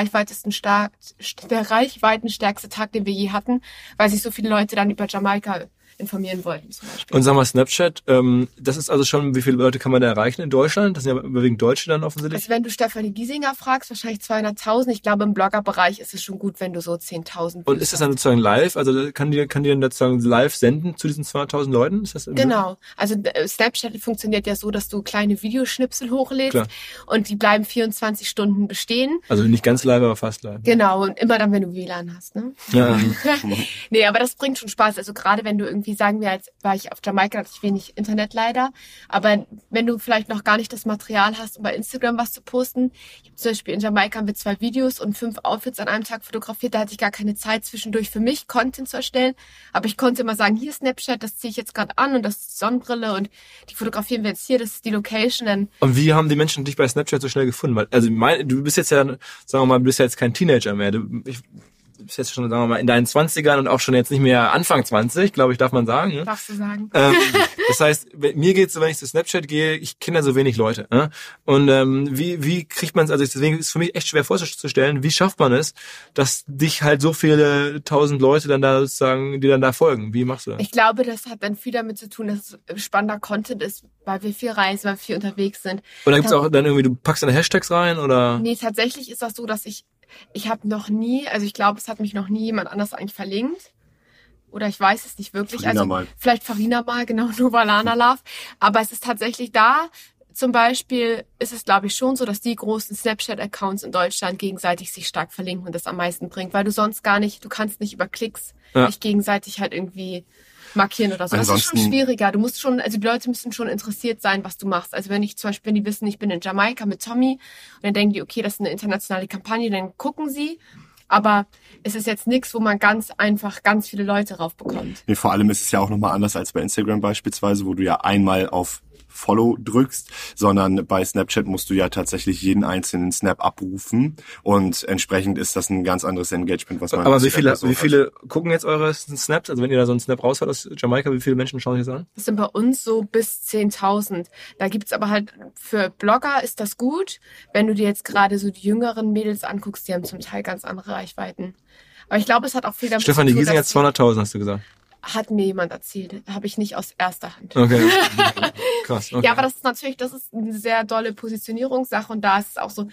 [SPEAKER 3] reichweitenstärkste Tag, den wir je hatten, weil sich so viele Leute dann über Jamaika informieren wollten zum Beispiel.
[SPEAKER 5] Und sag mal, Snapchat, das ist also schon, wie viele Leute kann man da erreichen in Deutschland? Das sind ja überwiegend Deutsche dann offensichtlich.
[SPEAKER 3] Also wenn du Stefanie Giesinger fragst, wahrscheinlich 200.000. Ich glaube, im Bloggerbereich ist es schon gut, wenn du so 10.000.
[SPEAKER 5] Und ist das dann sozusagen live? Also kann die dann sozusagen live senden zu diesen 200.000 Leuten? Ist das
[SPEAKER 3] genau. Also Snapchat funktioniert ja so, dass du kleine Videoschnipsel hochlädst.
[SPEAKER 5] Klar.
[SPEAKER 3] Und die bleiben 24 Stunden bestehen.
[SPEAKER 5] Also nicht ganz live, aber fast live.
[SPEAKER 3] Genau. Und immer dann, wenn du WLAN hast, ne?
[SPEAKER 5] Ja.
[SPEAKER 3] Nee, aber das bringt schon Spaß. Also gerade wenn du irgendwie, sagen wir, als war ich auf Jamaika, hatte ich wenig Internet leider. Aber wenn du vielleicht noch gar nicht das Material hast, um bei Instagram was zu posten. Ich habe zum Beispiel in Jamaika haben wir 2 Videos und 5 Outfits an einem Tag fotografiert. Da hatte ich gar keine Zeit zwischendurch für mich, Content zu erstellen. Aber ich konnte immer sagen, hier Snapchat, das ziehe ich jetzt gerade an und das ist die Sonnenbrille und die fotografieren wir jetzt hier, das ist die Location.
[SPEAKER 5] Und wie haben die Menschen dich bei Snapchat so schnell gefunden? Weil, also du bist jetzt ja, sagen wir mal, du bist ja jetzt kein Teenager mehr. Du bist jetzt schon, sagen wir mal, in deinen 20ern und auch schon jetzt nicht mehr Anfang 20, glaube ich, darf man sagen. Ne?
[SPEAKER 3] Darfst du sagen.
[SPEAKER 5] Das heißt, mir geht's so, wenn ich zu Snapchat gehe, ich kenne da so wenig Leute. Ne? Und wie kriegt man es, also deswegen ist es für mich echt schwer vorzustellen, wie schafft man es, dass dich halt so viele 1000 Leute dann da sozusagen, die dann da folgen? Wie machst du das?
[SPEAKER 3] Ich glaube, das hat dann viel damit zu tun, dass es spannender Content ist, weil wir viel reisen, weil wir viel unterwegs sind.
[SPEAKER 5] Und dann gibt's auch dann irgendwie, du packst deine Hashtags rein oder?
[SPEAKER 3] Nee, tatsächlich ist das so, dass ich habe noch nie, also ich glaube, es hat mich noch nie jemand anders eigentlich verlinkt. Oder ich weiß es nicht wirklich.
[SPEAKER 4] Farina
[SPEAKER 3] also
[SPEAKER 4] mal.
[SPEAKER 3] Vielleicht Farina mal, genau, Novalana Love. Aber es ist tatsächlich da. Zum Beispiel ist es, glaube ich, schon so, dass die großen Snapchat-Accounts in Deutschland gegenseitig sich stark verlinken und das am meisten bringt. Weil du sonst du kannst nicht über Klicks dich gegenseitig halt irgendwie markieren oder so. Das ist schon schwieriger. Du musst schon, also die Leute müssen schon interessiert sein, was du machst. Also wenn die wissen, ich bin in Jamaika mit Tommy und dann denken die, okay, das ist eine internationale Kampagne, dann gucken sie. Aber es ist jetzt nichts, wo man ganz einfach ganz viele Leute raufbekommt.
[SPEAKER 4] Nee, vor allem ist es ja auch nochmal anders als bei Instagram beispielsweise, wo du ja einmal auf Follow drückst, sondern bei Snapchat musst du ja tatsächlich jeden einzelnen Snap abrufen und entsprechend ist das ein ganz anderes Engagement, was man.
[SPEAKER 5] Aber wie viele gucken jetzt eure Snaps? Also wenn ihr da so einen Snap raushaut aus Jamaika, wie viele Menschen schauen sich das an?
[SPEAKER 3] Das sind bei uns so bis 10.000. Da gibt's aber halt, für Blogger ist das gut. Wenn du dir jetzt gerade so die jüngeren Mädels anguckst, die haben zum Teil ganz andere Reichweiten. Aber ich glaube, es hat auch viel damit zu tun,
[SPEAKER 5] Stefanie Giesinger jetzt 200.000, hast du gesagt.
[SPEAKER 3] Hat mir jemand erzählt. Habe ich nicht aus erster Hand.
[SPEAKER 5] Okay. Krass. Okay.
[SPEAKER 3] Ja, aber das ist eine sehr dolle Positionierungssache und da ist es auch so,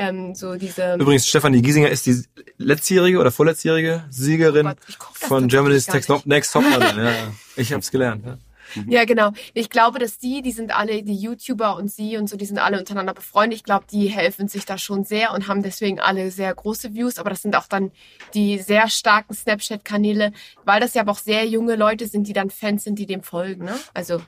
[SPEAKER 3] so diese...
[SPEAKER 5] Übrigens, Stefanie Giesinger ist die letztjährige oder vorletzjährige Siegerin von Germany's Next Topmodel. Ja, ich hab's gelernt. Ja.
[SPEAKER 3] Ja, genau. Ich glaube, dass die sind alle, die YouTuber und sie und so, die sind alle untereinander befreundet. Ich glaube, die helfen sich da schon sehr und haben deswegen alle sehr große Views. Aber das sind auch dann die sehr starken Snapchat-Kanäle, weil das ja aber auch sehr junge Leute sind, die dann Fans sind, die dem folgen, ne? Also...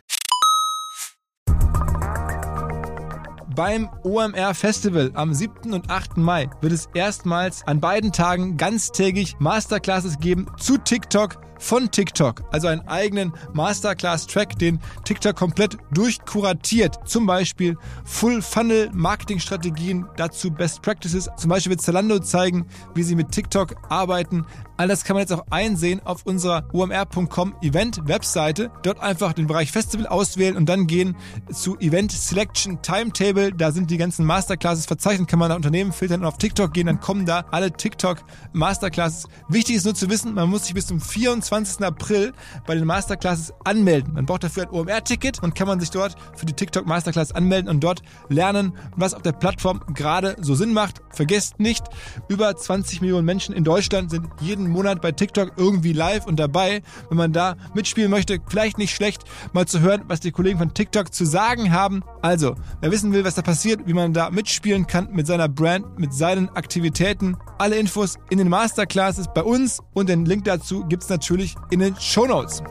[SPEAKER 1] Beim OMR Festival am 7. und 8. Mai wird es erstmals an beiden Tagen ganztägig Masterclasses geben zu TikTok von TikTok, also einen eigenen Masterclass-Track, den TikTok komplett durchkuratiert. Zum Beispiel Full-Funnel-Marketing-Strategien, dazu Best Practices. Zum Beispiel wird Zalando zeigen, wie sie mit TikTok arbeiten. All das kann man jetzt auch einsehen auf unserer omr.com Event-Webseite. Dort einfach den Bereich Festival auswählen und dann gehen zu Event Selection Timetable. Da sind die ganzen Masterclasses verzeichnet, kann man da Unternehmen filtern und auf TikTok gehen, dann kommen da alle TikTok Masterclasses. Wichtig ist nur zu wissen, man muss sich bis zum 24. April bei den Masterclasses anmelden. Man braucht dafür ein OMR-Ticket und kann man sich dort für die TikTok Masterclass anmelden und dort lernen, was auf der Plattform gerade so Sinn macht. Vergesst nicht, über 20 Millionen Menschen in Deutschland sind jeden Monat bei TikTok irgendwie live und dabei. Wenn man da mitspielen möchte, vielleicht nicht schlecht, mal zu hören, was die Kollegen von TikTok zu sagen haben. Also, wer wissen will, was da passiert, wie man da mitspielen kann mit seiner Brand, mit seinen Aktivitäten, alle Infos in den Masterclasses bei uns und den Link dazu gibt's natürlich in den Shownotes.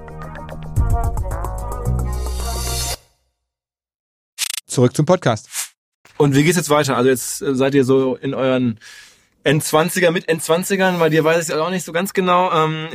[SPEAKER 1] Zurück zum Podcast.
[SPEAKER 5] Und wie geht's jetzt weiter? Also jetzt seid ihr so in euren Endzwanziger, mit Endzwanzigern, weil dir weiß ich auch nicht so ganz genau,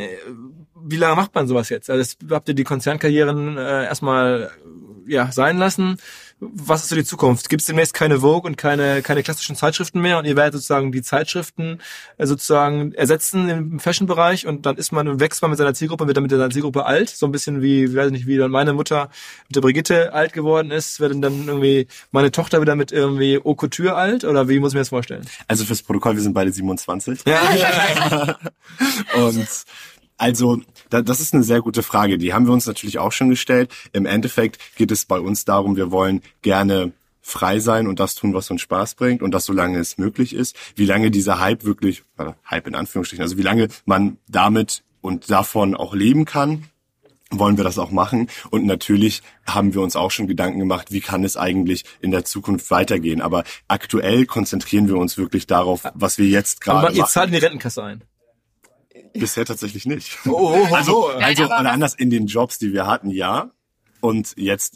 [SPEAKER 5] wie lange macht man sowas jetzt? Also habt ihr die Konzernkarrieren erstmal sein lassen? Was ist so die Zukunft? Gibt es demnächst keine Vogue und keine klassischen Zeitschriften mehr und ihr werdet sozusagen die Zeitschriften sozusagen ersetzen im Fashion-Bereich und dann wächst man mit seiner Zielgruppe, wird dann mit seiner Zielgruppe alt, so ein bisschen wie, weiß nicht, wie dann meine Mutter mit der Brigitte alt geworden ist, wird dann irgendwie meine Tochter wieder mit irgendwie Haute Couture alt oder wie muss ich mir das vorstellen?
[SPEAKER 4] Also fürs Protokoll, wir sind beide 27.
[SPEAKER 5] Ja.
[SPEAKER 4] Und also, das ist eine sehr gute Frage. Die haben wir uns natürlich auch schon gestellt. Im Endeffekt geht es bei uns darum, wir wollen gerne frei sein und das tun, was uns Spaß bringt und das solange es möglich ist. Wie lange dieser Hype wirklich, Hype in Anführungsstrichen, also wie lange man damit und davon auch leben kann, wollen wir das auch machen. Und natürlich haben wir uns auch schon Gedanken gemacht, wie kann es eigentlich in der Zukunft weitergehen. Aber aktuell konzentrieren wir uns wirklich darauf, was wir jetzt gerade machen.
[SPEAKER 5] Ihr zahlt in die Rentenkasse ein?
[SPEAKER 4] Bisher tatsächlich nicht.
[SPEAKER 5] Also
[SPEAKER 4] oder anders in den Jobs, die wir hatten, ja. Und jetzt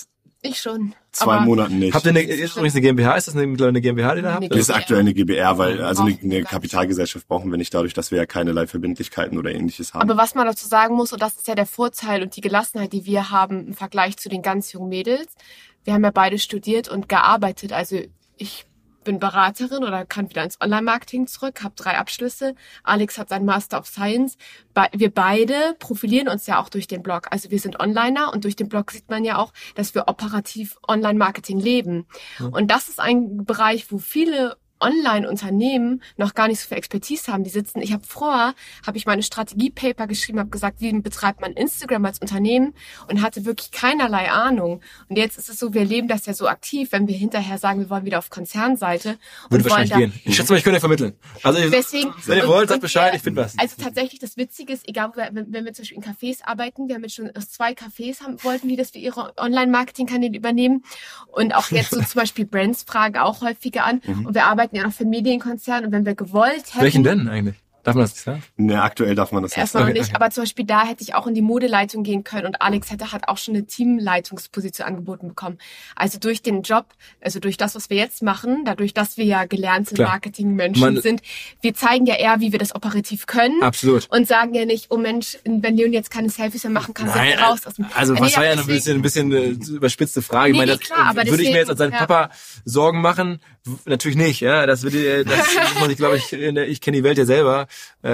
[SPEAKER 3] ich schon.
[SPEAKER 4] 2 Monaten nicht.
[SPEAKER 5] Habt ihr übrigens eine GmbH? Ist das mittlerweile eine GmbH, die ihr habt?
[SPEAKER 4] Das ist aktuell eine GbR, weil eine Kapitalgesellschaft brauchen wir nicht dadurch, dass wir ja keinerlei Verbindlichkeiten oder ähnliches haben.
[SPEAKER 3] Aber was man dazu sagen muss, und das ist ja der Vorteil und die Gelassenheit, die wir haben im Vergleich zu den ganz jungen Mädels. Wir haben ja beide studiert und gearbeitet. Also ich bin Beraterin oder kann wieder ins Online-Marketing zurück, habe 3 Abschlüsse. Alex hat seinen Master of Science. Wir beide profilieren uns ja auch durch den Blog. Also wir sind Onliner und durch den Blog sieht man ja auch, dass wir operativ Online-Marketing leben. Mhm. Und das ist ein Bereich, wo viele Online-Unternehmen noch gar nicht so viel Expertise haben. Die sitzen, habe ich meine Strategie-Paper geschrieben, habe gesagt, wie betreibt man Instagram als Unternehmen und hatte wirklich keinerlei Ahnung. Und jetzt ist es so, wir leben das ja so aktiv, wenn wir hinterher sagen, wir wollen wieder auf Konzernseite.
[SPEAKER 5] Würde wahrscheinlich gehen. Ich schätze mal, ich könnte vermitteln. Also
[SPEAKER 3] deswegen,
[SPEAKER 5] wenn ihr wollt, sagt Bescheid, ich finde was.
[SPEAKER 3] Also tatsächlich, das Witzige ist, egal, wenn wir zum Beispiel in Cafés arbeiten, wir haben jetzt schon 2 Cafés wollten die, dass wir ihre Online-Marketing-Kanäle übernehmen. Und auch jetzt so zum Beispiel Brands fragen auch häufiger an. Und wir arbeiten ja noch für Medienkonzerne und wenn wir gewollt hätten...
[SPEAKER 5] Welchen denn eigentlich? Darf man das nicht sagen?
[SPEAKER 4] Ne, aktuell darf man das nicht
[SPEAKER 3] sagen. Erstmal nicht, aber zum Beispiel da hätte ich auch in die Modeleitung gehen können und Alex hat auch schon eine Teamleitungsposition angeboten bekommen. Also durch den Job, also durch das, was wir jetzt machen, dadurch, dass wir ja gelernte Marketingmenschen sind, wir zeigen ja eher, wie wir das operativ können.
[SPEAKER 5] Absolut.
[SPEAKER 3] Und sagen ja nicht, oh Mensch, wenn Leon jetzt keine Selfies mehr machen kann,
[SPEAKER 5] nein,
[SPEAKER 3] raus aus dem...
[SPEAKER 5] Also was war ja noch ein bisschen überspitzte Frage.
[SPEAKER 3] Nee,
[SPEAKER 5] ich meine,
[SPEAKER 3] klar, aber
[SPEAKER 5] würde ich mir jetzt als sein Papa Sorgen machen? Natürlich nicht, ja. Das muss man sich, glaube ich, ich kenne die Welt ja selber,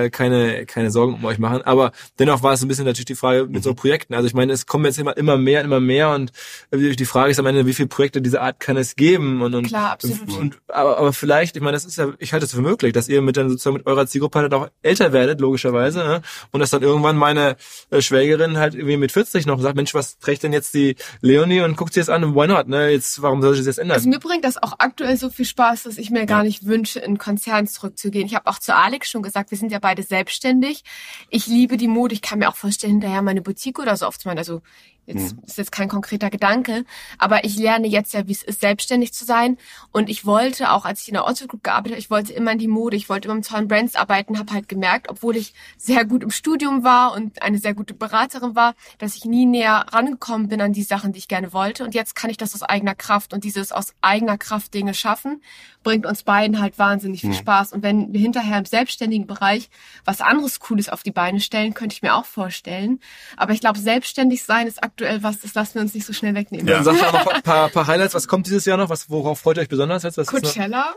[SPEAKER 5] keine Sorgen um euch machen. Aber dennoch war es ein bisschen natürlich die Frage mit so Projekten. Also ich meine, es kommen jetzt immer mehr und die Frage ist am Ende, wie viele Projekte dieser Art kann es geben? Und
[SPEAKER 3] klar, absolut.
[SPEAKER 5] Aber vielleicht, ich meine, das ist ja, ich halte es für möglich, dass ihr mit eurer Zielgruppe halt auch älter werdet, logischerweise, ne? Und dass dann irgendwann meine Schwägerin halt irgendwie mit 40 noch sagt, Mensch, was trägt denn jetzt die Leonie und guckt sie jetzt an, why not, ne? Jetzt, warum soll ich das jetzt ändern?
[SPEAKER 3] Also mir bringt das auch aktuell so viel Spaß, dass ich mir gar nicht wünsche, in Konzern zurückzugehen. Ich habe auch zu Alex schon gesagt, wir sind ja beide selbstständig. Ich liebe die Mode. Ich kann mir auch vorstellen, hinterher meine Boutique oder so aufzumachen. Also ist jetzt kein konkreter Gedanke, aber ich lerne jetzt ja, wie es ist, selbstständig zu sein. Und ich wollte auch, als ich in der Otto Group gearbeitet habe, ich wollte immer in die Mode, ich wollte immer mit tollen Brands arbeiten, habe halt gemerkt, obwohl ich sehr gut im Studium war und eine sehr gute Beraterin war, dass ich nie näher rangekommen bin an die Sachen, die ich gerne wollte. Und jetzt kann ich das aus eigener Kraft. Und dieses aus eigener Kraft Dinge schaffen, bringt uns beiden halt wahnsinnig viel Spaß. Und wenn wir hinterher im selbstständigen Bereich was anderes Cooles auf die Beine stellen, könnte ich mir auch vorstellen. Aber ich glaube, selbstständig sein ist aktuell was, das lassen wir uns nicht so schnell wegnehmen.
[SPEAKER 5] Ja. Sag mal ein paar Highlights. Was kommt dieses Jahr noch? Worauf freut ihr euch besonders jetzt?
[SPEAKER 3] Coachella.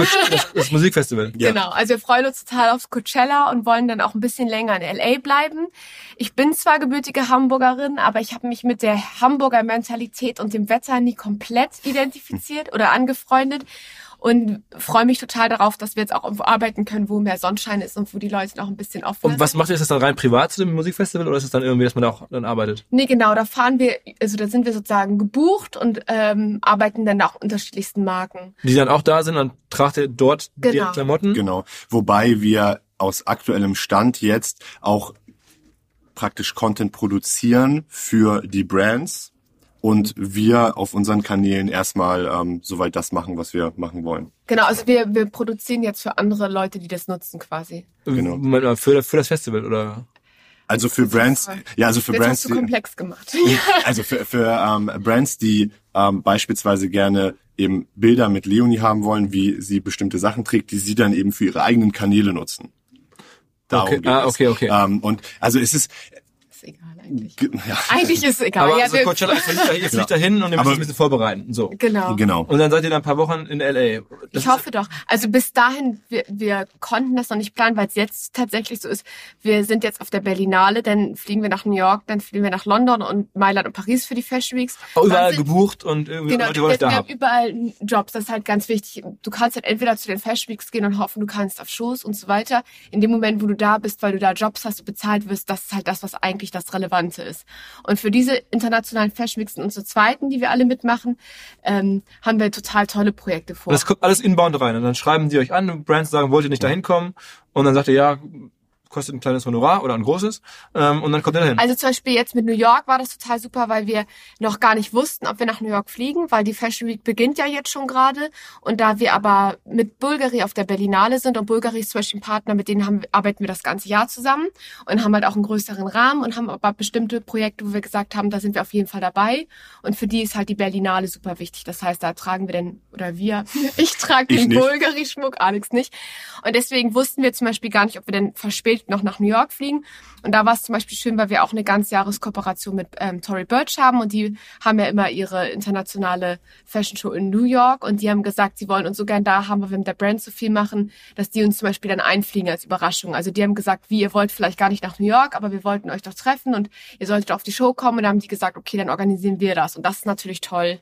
[SPEAKER 5] Das Musikfestival.
[SPEAKER 3] Ja. Genau. Also wir freuen uns total aufs Coachella und wollen dann auch ein bisschen länger in L.A. bleiben. Ich bin zwar gebürtige Hamburgerin, aber ich habe mich mit der Hamburger Mentalität und dem Wetter nie komplett identifiziert oder angefreundet. Und freue mich total darauf, dass wir jetzt auch irgendwo arbeiten können, wo mehr Sonnenschein ist und wo die Leute noch ein bisschen offen sind.
[SPEAKER 5] Und was macht ihr? Ist das dann rein privat zu dem Musikfestival oder ist es dann irgendwie, dass man da auch dann arbeitet?
[SPEAKER 3] Nee, genau, da fahren wir, also da sind wir sozusagen gebucht und arbeiten dann auch unterschiedlichsten Marken.
[SPEAKER 5] Die dann auch da sind, dann tragt ihr dort die Klamotten?
[SPEAKER 4] Genau, wobei wir aus aktuellem Stand jetzt auch praktisch Content produzieren für die Brands. Und wir auf unseren Kanälen erstmal soweit das machen, was wir machen wollen.
[SPEAKER 3] Genau, also wir produzieren jetzt für andere Leute, die das nutzen quasi.
[SPEAKER 5] Genau. Für das Festival, oder?
[SPEAKER 4] Also für Brands,
[SPEAKER 3] Brands, hast du komplex gemacht.
[SPEAKER 4] Also für Brands, die beispielsweise gerne eben Bilder mit Leonie haben wollen, wie sie bestimmte Sachen trägt, die sie dann eben für ihre eigenen Kanäle nutzen. Darum geht es.
[SPEAKER 5] Okay.
[SPEAKER 4] Und also es ist
[SPEAKER 3] egal eigentlich.
[SPEAKER 4] Ja.
[SPEAKER 3] Eigentlich ist es egal.
[SPEAKER 5] Aber
[SPEAKER 3] ja,
[SPEAKER 5] also Coachella, ihr fliegt da hin und ihr müsst es ein bisschen vorbereiten. So.
[SPEAKER 3] Genau.
[SPEAKER 5] Und dann seid ihr dann ein paar Wochen in L.A.
[SPEAKER 3] Ich hoffe doch. Also bis dahin, wir konnten das noch nicht planen, weil es jetzt tatsächlich so ist. Wir sind jetzt auf der Berlinale, dann fliegen wir nach New York, dann fliegen wir nach London und Mailand und Paris für die Fashion Weeks.
[SPEAKER 5] Auch überall gebucht und irgendwie
[SPEAKER 3] Leute wollen da haben. Wir haben überall Jobs, das ist halt ganz wichtig. Du kannst halt entweder zu den Fashion Weeks gehen und hoffen, du kannst auf Shows und so weiter. In dem Moment, wo du da bist, weil du da Jobs hast, du bezahlt wirst, das ist halt das, was eigentlich das Relevante ist. Und für diese internationalen Fashion Weeks und unsere zweiten, die wir alle mitmachen, haben wir total tolle Projekte vor.
[SPEAKER 5] Das kommt alles inbound rein und dann schreiben die euch an, Brands sagen, wollt ihr nicht da hinkommen? Und dann sagt ihr, ja, kostet ein kleines Honorar oder ein großes und dann kommt ihr dahin.
[SPEAKER 3] Also zum Beispiel jetzt mit New York war das total super, weil wir noch gar nicht wussten, ob wir nach New York fliegen, weil die Fashion Week beginnt ja jetzt schon gerade und da wir aber mit Bulgari auf der Berlinale sind und Bulgari ist zum Beispiel ein Partner, mit denen arbeiten wir das ganze Jahr zusammen und haben halt auch einen größeren Rahmen und haben aber bestimmte Projekte, wo wir gesagt haben, da sind wir auf jeden Fall dabei und für die ist halt die Berlinale super wichtig. Das heißt, da tragen wir denn, oder wir, ich trage den Bulgari-Schmuck, Alex nicht und deswegen wussten wir zum Beispiel gar nicht, ob wir denn verspätet noch nach New York fliegen. Und da war es zum Beispiel schön, weil wir auch eine Ganzjahreskooperation mit Tory Burch haben und die haben ja immer ihre internationale Fashion Show in New York und die haben gesagt, sie wollen uns so gern da haben, weil wir mit der Brand so viel machen, dass die uns zum Beispiel dann einfliegen als Überraschung. Also die haben gesagt, ihr wollt vielleicht gar nicht nach New York, aber wir wollten euch doch treffen und ihr solltet auf die Show kommen und dann haben die gesagt, okay, dann organisieren wir das und das ist natürlich toll.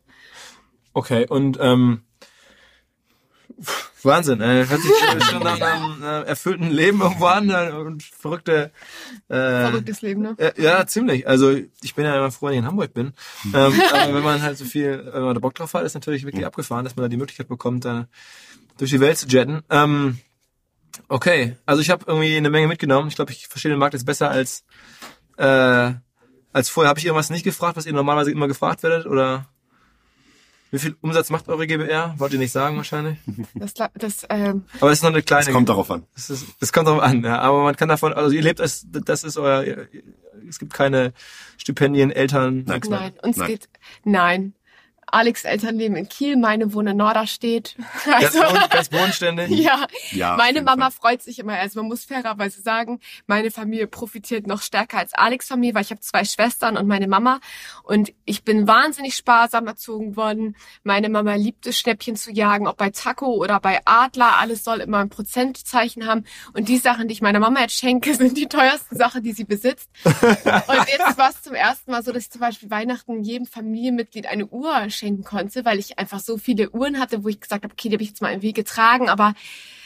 [SPEAKER 5] Okay, und Wahnsinn, hört sich schon nach einem erfüllten Leben irgendwo an und verrücktes
[SPEAKER 3] Leben, ne?
[SPEAKER 5] Ja, ziemlich. Also ich bin ja immer froh, wenn ich in Hamburg bin. Aber wenn man halt wenn man da Bock drauf hat, ist natürlich wirklich abgefahren, dass man da die Möglichkeit bekommt, da durch die Welt zu jetten. Okay, also ich habe irgendwie eine Menge mitgenommen. Ich glaube, ich verstehe den Markt jetzt besser als vorher. Habe ich irgendwas nicht gefragt, was ihr normalerweise immer gefragt werdet, oder? Wie viel Umsatz macht eure GbR? Wollt ihr nicht sagen wahrscheinlich?
[SPEAKER 4] Aber es ist noch eine kleine... Das kommt darauf an.
[SPEAKER 5] Das kommt darauf an, ja. Aber man kann davon... Also ihr lebt, das ist euer... Es gibt keine Stipendien, Eltern...
[SPEAKER 3] Nein. Alex' Eltern leben in Kiel, meine wohnen in Norderstedt.
[SPEAKER 5] Ganz bodenständig.
[SPEAKER 3] Ja, meine Mama freut sich immer. Also man muss fairerweise sagen, meine Familie profitiert noch stärker als Alex' Familie, weil ich habe 2 Schwestern und meine Mama. Und ich bin wahnsinnig sparsam erzogen worden. Meine Mama liebt es, Schnäppchen zu jagen, ob bei Taco oder bei Adler. Alles soll immer ein Prozentzeichen haben. Und die Sachen, die ich meiner Mama jetzt schenke, sind die teuersten Sachen, die sie besitzt. Und jetzt war es zum ersten Mal so, dass ich zum Beispiel Weihnachten jedem Familienmitglied eine Uhr schenken konnte, weil ich einfach so viele Uhren hatte, wo ich gesagt habe, okay, die habe ich jetzt mal irgendwie getragen, aber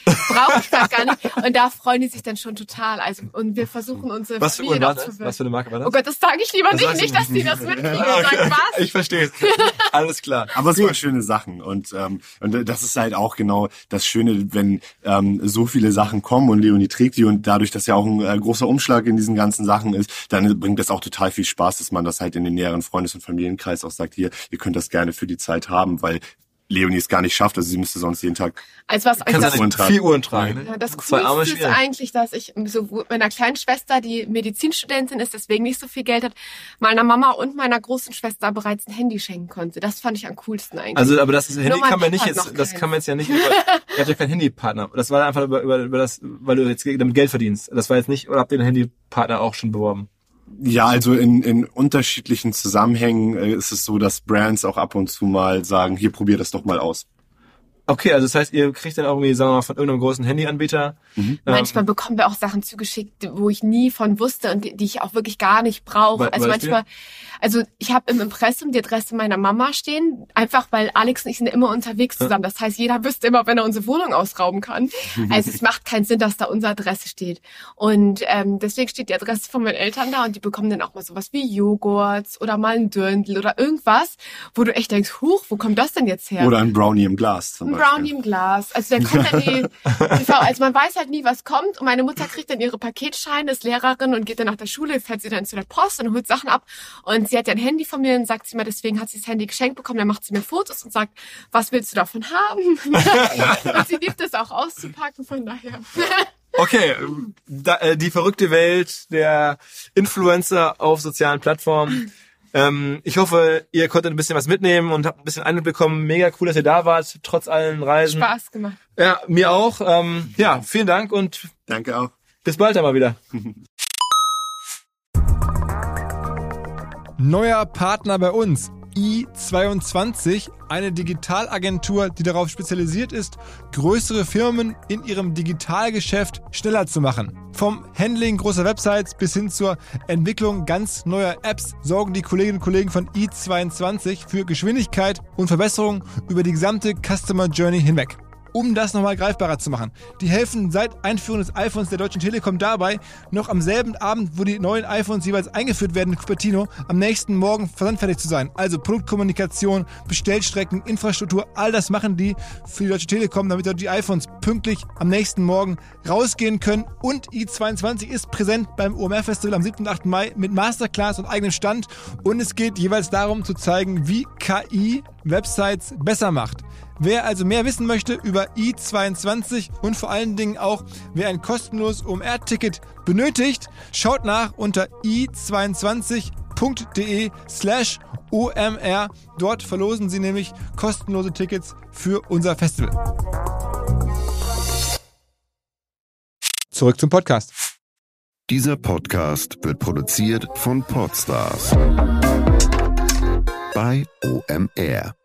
[SPEAKER 3] Brauche ich das gar nicht. Und da freuen die sich dann schon total. Also, und wir versuchen unsere
[SPEAKER 5] Was für Uhr war das? Was für eine Marke war das?
[SPEAKER 3] Oh Gott, das sage ich lieber nicht, dass die das mitkriegen. Sagen, was?
[SPEAKER 5] Ich verstehe es. Alles klar.
[SPEAKER 4] Aber es waren schöne Sachen. Und das ist halt auch genau das Schöne, wenn so viele Sachen kommen und Leonie trägt die und dadurch, dass ja auch ein großer Umschlag in diesen ganzen Sachen ist, dann bringt das auch total viel Spaß, dass man das halt in den näheren Freundes- und Familienkreis auch sagt, hier, ihr könnt das gerne für die Zeit haben, weil Leonie es gar nicht schafft, also sie müsste sonst jeden Tag
[SPEAKER 3] also was
[SPEAKER 5] kannst du nicht 4 Uhren tragen.
[SPEAKER 3] Ja, das Coolste ist eigentlich, dass ich so meiner kleinen Schwester, die Medizinstudentin ist, deswegen nicht so viel Geld hat, meiner Mama und meiner großen Schwester bereits ein Handy schenken konnte. Das fand ich am coolsten eigentlich.
[SPEAKER 5] Also, aber das Handy kann man nicht jetzt, das kann man jetzt ja nicht, ihr habt ja keinen Handypartner. Das war einfach über das, weil du jetzt damit Geld verdienst. Das war jetzt nicht, oder habt ihr den Handypartner auch schon beworben?
[SPEAKER 4] Ja, also in unterschiedlichen Zusammenhängen ist es so, dass Brands auch ab und zu mal sagen, hier, probier das doch mal aus.
[SPEAKER 5] Okay, also das heißt, ihr kriegt dann auch irgendwie, sagen wir mal, von irgendeinem großen Handyanbieter.
[SPEAKER 3] Manchmal bekommen wir auch Sachen zugeschickt, wo ich nie von wusste und die ich auch wirklich gar nicht brauche. Also manchmal, ich habe im Impressum die Adresse meiner Mama stehen, einfach weil Alex und ich sind immer unterwegs zusammen. Das heißt, jeder wüsste immer, wenn er unsere Wohnung ausrauben kann. Also es macht keinen Sinn, dass da unsere Adresse steht. Und deswegen steht die Adresse von meinen Eltern da und die bekommen dann auch mal sowas wie Joghurts oder mal ein Dirndl oder irgendwas, wo du echt denkst, huch, wo kommt das denn jetzt her?
[SPEAKER 4] Oder ein Brownie im Glas zum Beispiel.
[SPEAKER 3] Brownie im Glas. Also dann kommt dann also man weiß halt nie, was kommt. Und meine Mutter kriegt dann ihre Paketscheine, ist Lehrerin und geht dann nach der Schule, fährt sie dann zu der Post und holt Sachen ab. Und sie hat ja ein Handy von mir und sagt sie mal, deswegen hat sie das Handy geschenkt bekommen. Dann macht sie mir Fotos und sagt, was willst du davon haben? Und sie liebt es auch auszupacken, von daher.
[SPEAKER 5] Okay, die verrückte Welt der Influencer auf sozialen Plattformen. Ich hoffe, ihr konntet ein bisschen was mitnehmen und habt ein bisschen Einblick bekommen. Mega cool, dass ihr da wart, trotz allen Reisen.
[SPEAKER 3] Spaß gemacht.
[SPEAKER 5] Ja, mir auch. Ja, vielen Dank und
[SPEAKER 4] danke auch.
[SPEAKER 5] Bis bald einmal wieder.
[SPEAKER 1] Neuer Partner bei uns, i22, eine Digitalagentur, die darauf spezialisiert ist, größere Firmen in ihrem Digitalgeschäft schneller zu machen. Vom Handling großer Websites bis hin zur Entwicklung ganz neuer Apps sorgen die Kolleginnen und Kollegen von i22 für Geschwindigkeit und Verbesserung über die gesamte Customer Journey hinweg. Um das nochmal greifbarer zu machen. Die helfen seit Einführung des iPhones der Deutschen Telekom dabei, noch am selben Abend, wo die neuen iPhones jeweils eingeführt werden in Cupertino, am nächsten Morgen versandfertig zu sein. Also Produktkommunikation, Bestellstrecken, Infrastruktur, all das machen die für die Deutsche Telekom, damit die iPhones pünktlich am nächsten Morgen rausgehen können. Und i22 ist präsent beim OMR-Festival am 7. und 8. Mai mit Masterclass und eigenem Stand. Und es geht jeweils darum zu zeigen, wie KI Websites besser macht. Wer also mehr wissen möchte über i22 und vor allen Dingen auch, wer ein kostenloses OMR-Ticket benötigt, schaut nach unter i22.de/OMR. Dort verlosen sie nämlich kostenlose Tickets für unser Festival. Zurück zum Podcast.
[SPEAKER 2] Dieser Podcast wird produziert von Podstars bei OMR.